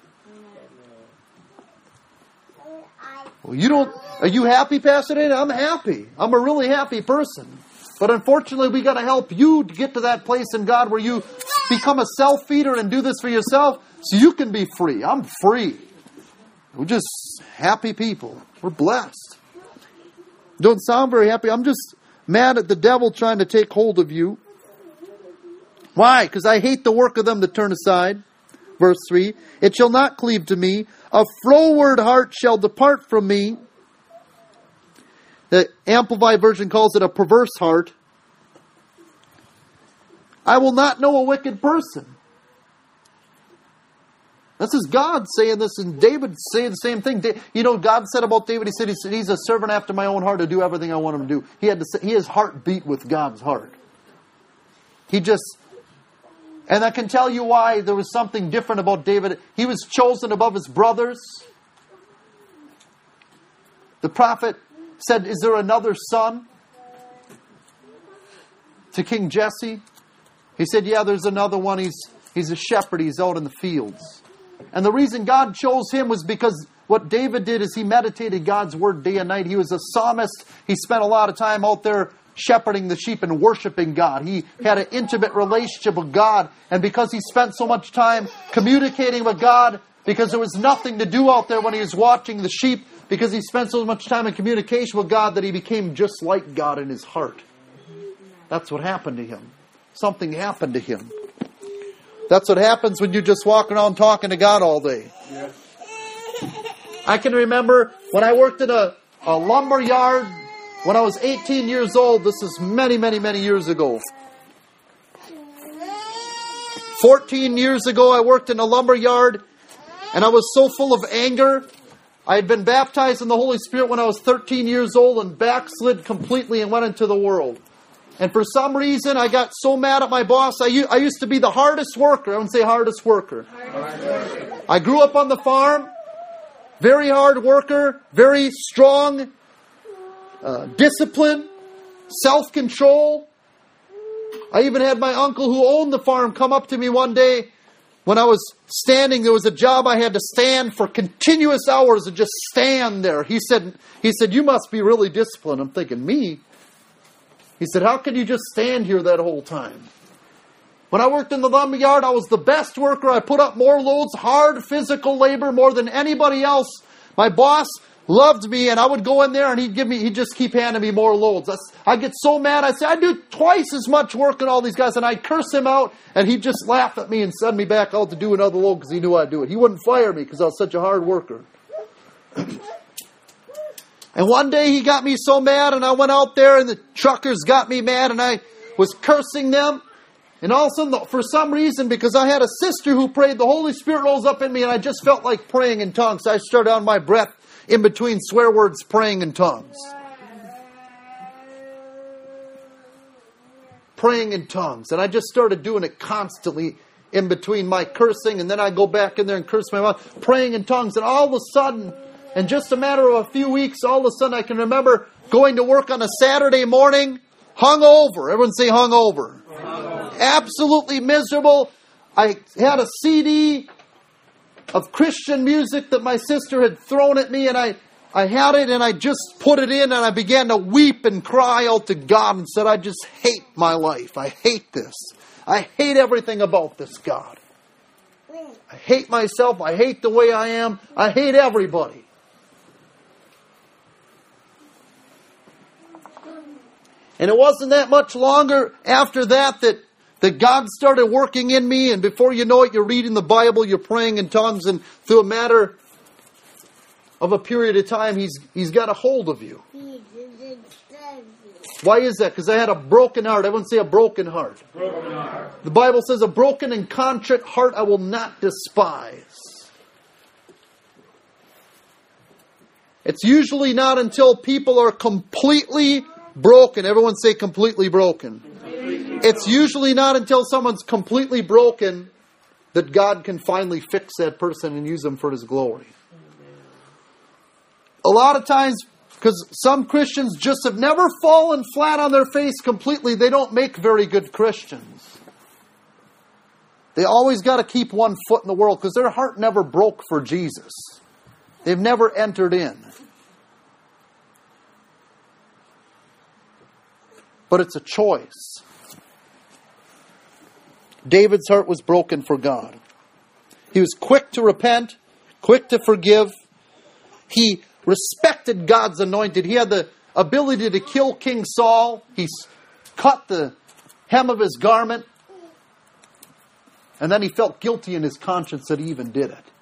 Well, are you happy, Pastor Dan? I'm happy. I'm a really happy person. But unfortunately, we got to help you to get to that place in God where you become a self-feeder and do this for yourself so you can be free. I'm free. We're just happy people. We're blessed. Don't sound very happy. I'm just mad at the devil trying to take hold of you. Why? Because I hate the work of them that turn aside. Verse 3, it shall not cleave to me. A froward heart shall depart from me. The Amplified Version calls it a perverse heart. I will not know a wicked person. This is God saying this, and David saying the same thing. You know, God said about David, he said he's a servant after my own heart to do everything I want him to do. His heart beat with God's heart. And I can tell you why there was something different about David. He was chosen above his brothers. The prophet said, is there another son to King Jesse? He said, yeah, there's another one. He's a shepherd. He's out in the fields. And the reason God chose him was because what David did is he meditated God's word day and night. He was a psalmist. He spent a lot of time out there shepherding the sheep and worshiping God. He had an intimate relationship with God. And because he spent so much time communicating with God, because there was nothing to do out there when he was watching the sheep, because he spent so much time in communication with God that he became just like God in his heart. That's what happened to him. Something happened to him. That's what happens when you're just walking around talking to God all day. Yes. I can remember when I worked in a lumber yard when I was 18 years old. This is many, many, many years ago. 14 years ago, I worked in a lumber yard, and I was so full of anger. I had been baptized in the Holy Spirit when I was 13 years old and backslid completely and went into the world. And for some reason, I got so mad at my boss. I used to be the hardest worker. I wouldn't say hardest worker. I grew up on the farm. Very hard worker. Very strong. Discipline. Self-control. I even had my uncle who owned the farm come up to me one day when I was standing. There was a job I had to stand for continuous hours and just stand there. He said, you must be really disciplined. I'm thinking, me? He said, how can you just stand here that whole time? When I worked in the lumber yard, I was the best worker. I put up more loads, hard physical labor, more than anybody else. My boss loved me, and I would go in there, and he'd just keep handing me more loads. I'd get so mad. I'd say, I do twice as much work than all these guys, and I'd curse him out, and he'd just laugh at me and send me back out to do another load because he knew I'd do it. He wouldn't fire me because I was such a hard worker. And one day he got me so mad, and I went out there, and the truckers got me mad, and I was cursing them. And all of a sudden, for some reason, because I had a sister who prayed, the Holy Spirit rose up in me, and I just felt like praying in tongues. I started on my breath in between swear words, praying in tongues. Praying in tongues. And I just started doing it constantly in between my cursing, and then I go back in there and curse my mouth, praying in tongues. And all of a sudden, in just a matter of a few weeks, all of a sudden I can remember going to work on a Saturday morning, hungover. Everyone say hungover. Absolutely miserable. I had a CD of Christian music that my sister had thrown at me, and I had it, and I just put it in, and I began to weep and cry out to God and said, I just hate my life. I hate this. I hate everything about this, God. I hate myself. I hate the way I am. I hate everybody. And it wasn't that much longer after that God started working in me. And before you know it, you're reading the Bible, you're praying in tongues. And through a matter of a period of time, He's got a hold of you. Why is that? Because I had a broken heart. Everyone say a broken heart. Broken heart. The Bible says, a broken and contrite heart I will not despise. It's usually not until people are completely broken. Everyone say completely broken. It's usually not until someone's completely broken that God can finally fix that person and use them for His glory. A lot of times, because some Christians just have never fallen flat on their face completely, they don't make very good Christians. They always got to keep one foot in the world because their heart never broke for Jesus. They've never entered in. But it's a choice. David's heart was broken for God. He was quick to repent, quick to forgive. He respected God's anointed. He had ability to kill King Saul. He cut the hem of his garment. And then he felt guilty in his conscience that he even did it.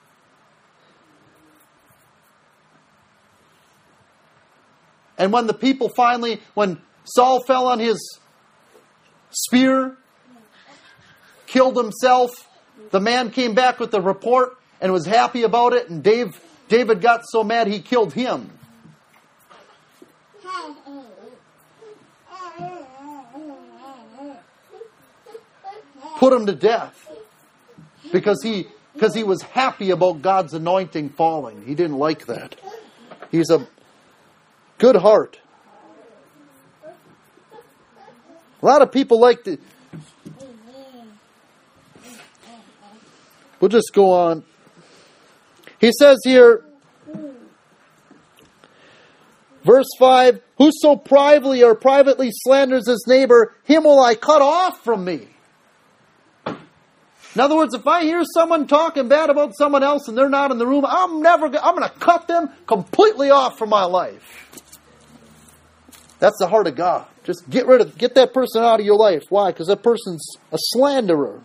And when the people finally, when Saul fell on his spear, killed himself, the man came back with the report and was happy about it, and David got so mad he killed him. Put him to death. Because he was happy about God's anointing falling. He didn't like that. He's a good heart. A lot of people like to... We'll just go on. He says here, verse 5, whoso privately slanders his neighbor, him will I cut off from me. In other words, if I hear someone talking bad about someone else and they're not in the room, I'm going to cut them completely off from my life. That's the heart of God. Just get that person out of your life. Why? Because that person's a slanderer.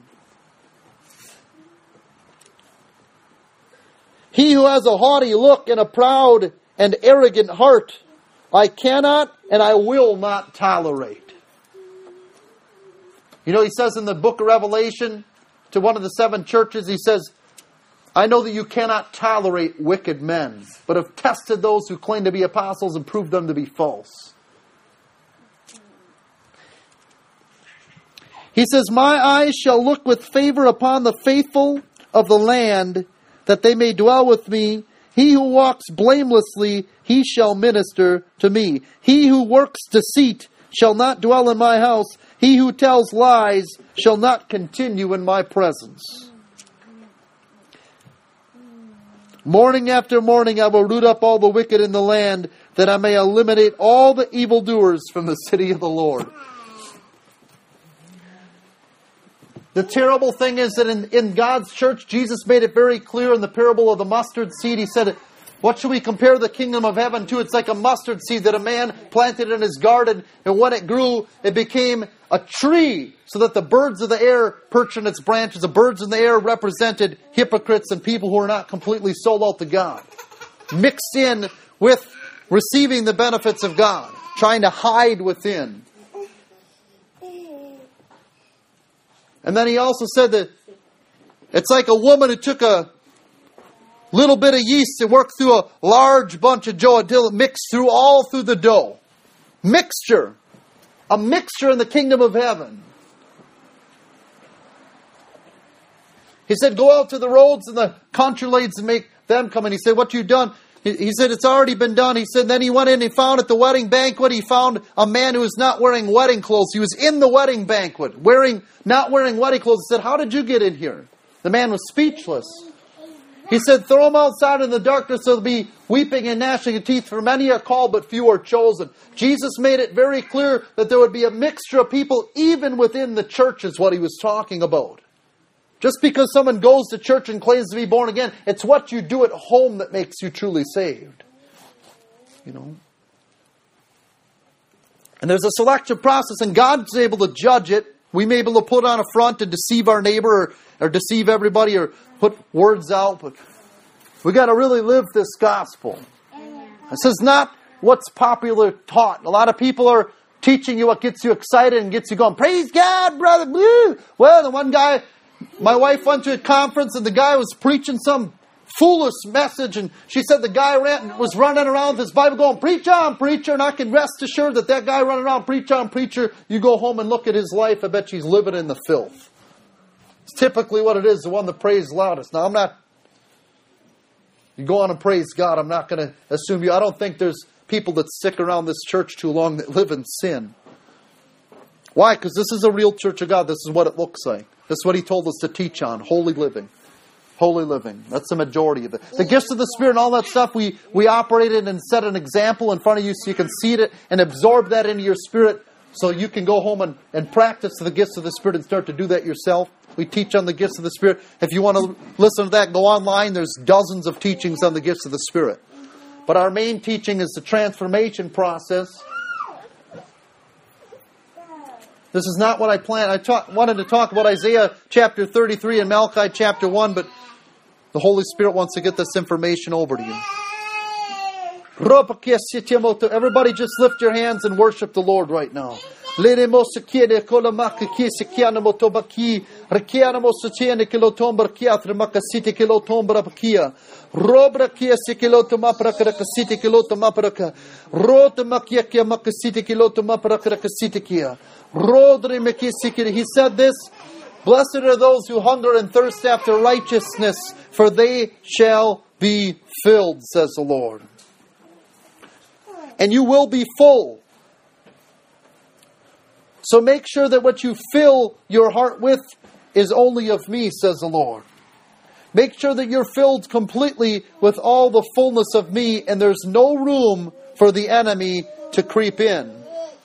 He who has a haughty look and a proud and arrogant heart, I cannot and I will not tolerate. You know, he says in the book of Revelation to one of the 7 churches, he says, I know that you cannot tolerate wicked men, but have tested those who claim to be apostles and proved them to be false. He says, my eyes shall look with favor upon the faithful of the land, that they may dwell with me. He who walks blamelessly, he shall minister to me. He who works deceit shall not dwell in my house. He who tells lies shall not continue in my presence. Morning after morning I will root up all the wicked in the land, that I may eliminate all the evildoers from the city of the Lord. The terrible thing is that in God's church, Jesus made it very clear in the parable of the mustard seed. He said, what should we compare the kingdom of heaven to? It's like a mustard seed that a man planted in his garden, and when it grew, it became a tree, so that the birds of the air perch on its branches. The birds in the air represented hypocrites and people who are not completely sold out to God, mixed in with receiving the benefits of God, trying to hide within. And then he also said that it's like a woman who took a little bit of yeast and worked through a large bunch of dough until it mixed all through the dough. Mixture. A mixture in the kingdom of heaven. He said, go out to the roads and the country lanes and make them come in. He said, what you done? He said, it's already been done. He said, then he went in and he found at the wedding banquet, he found a man who was not wearing wedding clothes. He was in the wedding banquet, not wearing wedding clothes. He said, how did you get in here? The man was speechless. He said, throw him outside in the darkness, so there'll be weeping and gnashing of teeth, for many are called, but few are chosen. Jesus made it very clear that there would be a mixture of people, even within the church, is what he was talking about. Just because someone goes to church and claims to be born again, it's what you do at home that makes you truly saved. You know? And there's a selection process, and God's able to judge it. We may be able to put on a front and deceive our neighbor or deceive everybody or put words out, but we got to really live this gospel. This is not what's popular taught. A lot of people are teaching you what gets you excited and gets you going, praise God, brother. Woo! Well, the one guy, my wife went to a conference and the guy was preaching some foolish message, and she said the guy was running around with his Bible going, preach on, preacher, and I can rest assured that guy running around, preach on, preacher, you go home and look at his life, I bet he's living in the filth. It's typically what it is, the one that prays loudest. Now, you go on and praise God, I'm not going to assume I don't think there's people that stick around this church too long that live in sin. Why? Because this is a real church of God. This is what it looks like. This is what he told us to teach on, holy living. Holy living. That's the majority of it. The gifts of the Spirit and all that stuff, we operated and set an example in front of you so you can see it and absorb that into your spirit so you can go home and practice the gifts of the Spirit and start to do that yourself. We teach on the gifts of the Spirit. If you want to listen to that, go online. There's dozens of teachings on the gifts of the Spirit. But our main teaching is the transformation process. This is not what I planned. I wanted to talk about Isaiah chapter 33 and Malachi chapter 1, but the Holy Spirit wants to get this information over to you. Everybody just lift your hands and worship the Lord right now. He said this, blessed are those who hunger and thirst after righteousness, for they shall be filled, says the Lord. And you will be full. So make sure that what you fill your heart with is only of me, says the Lord. Make sure that you're filled completely with all the fullness of me, and there's no room for the enemy to creep in.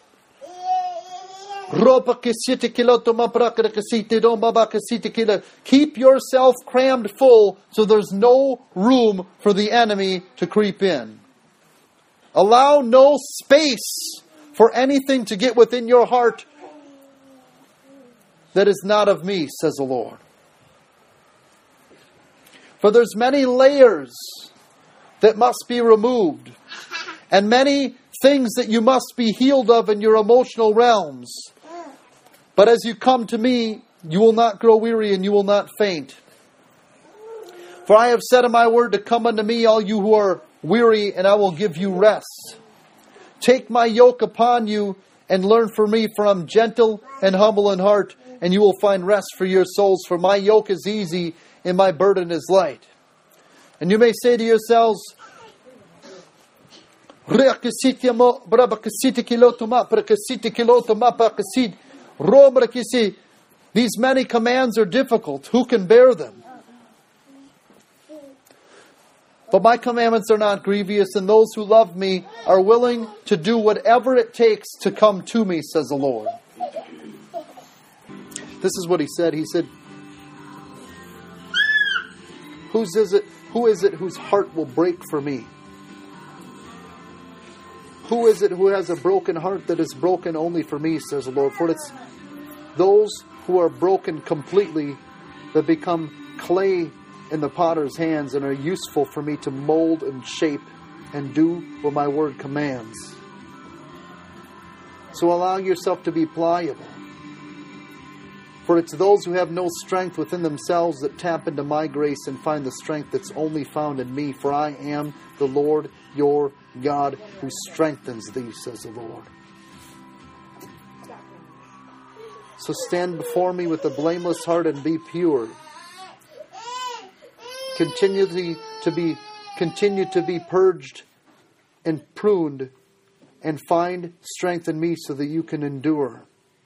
Keep yourself crammed full so there's no room for the enemy to creep in. Allow no space for anything to get within your heart that is not of me, says the Lord. For there's many layers that must be removed, and many things that you must be healed of in your emotional realms. But as you come to me, you will not grow weary and you will not faint. For I have said in my word to come unto me, all you who are weary, and I will give you rest. Take my yoke upon you and learn from me, for I'm gentle and humble in heart, and you will find rest for your souls. For my yoke is easy and my burden is light. And you may say to yourselves, these many commands are difficult. Who can bear them? But my commandments are not grievous, and those who love me are willing to do whatever it takes to come to me, says the Lord. This is what he said. He said, who is it whose heart will break for me? Who is it who has a broken heart that is broken only for me, says the Lord? For it's those who are broken completely that become clay in the potter's hands and are useful for me to mold and shape and do what my word commands. So allow yourself to be pliable. For it's those who have no strength within themselves that tap into my grace and find the strength that's only found in me. For I am the Lord your God who strengthens thee, says the Lord. So stand before me with a blameless heart and be pure. Continue to be purged and pruned and find strength in me so that you can endure.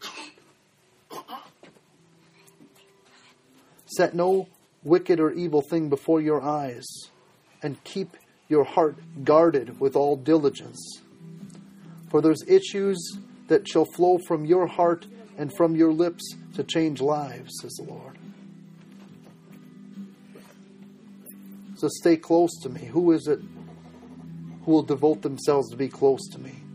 Set no wicked or evil thing before your eyes, and keep your heart guarded with all diligence. For there's issues that shall flow from your heart and from your lips to change lives, says the Lord. So stay close to me. Who is it who will devote themselves to be close to me?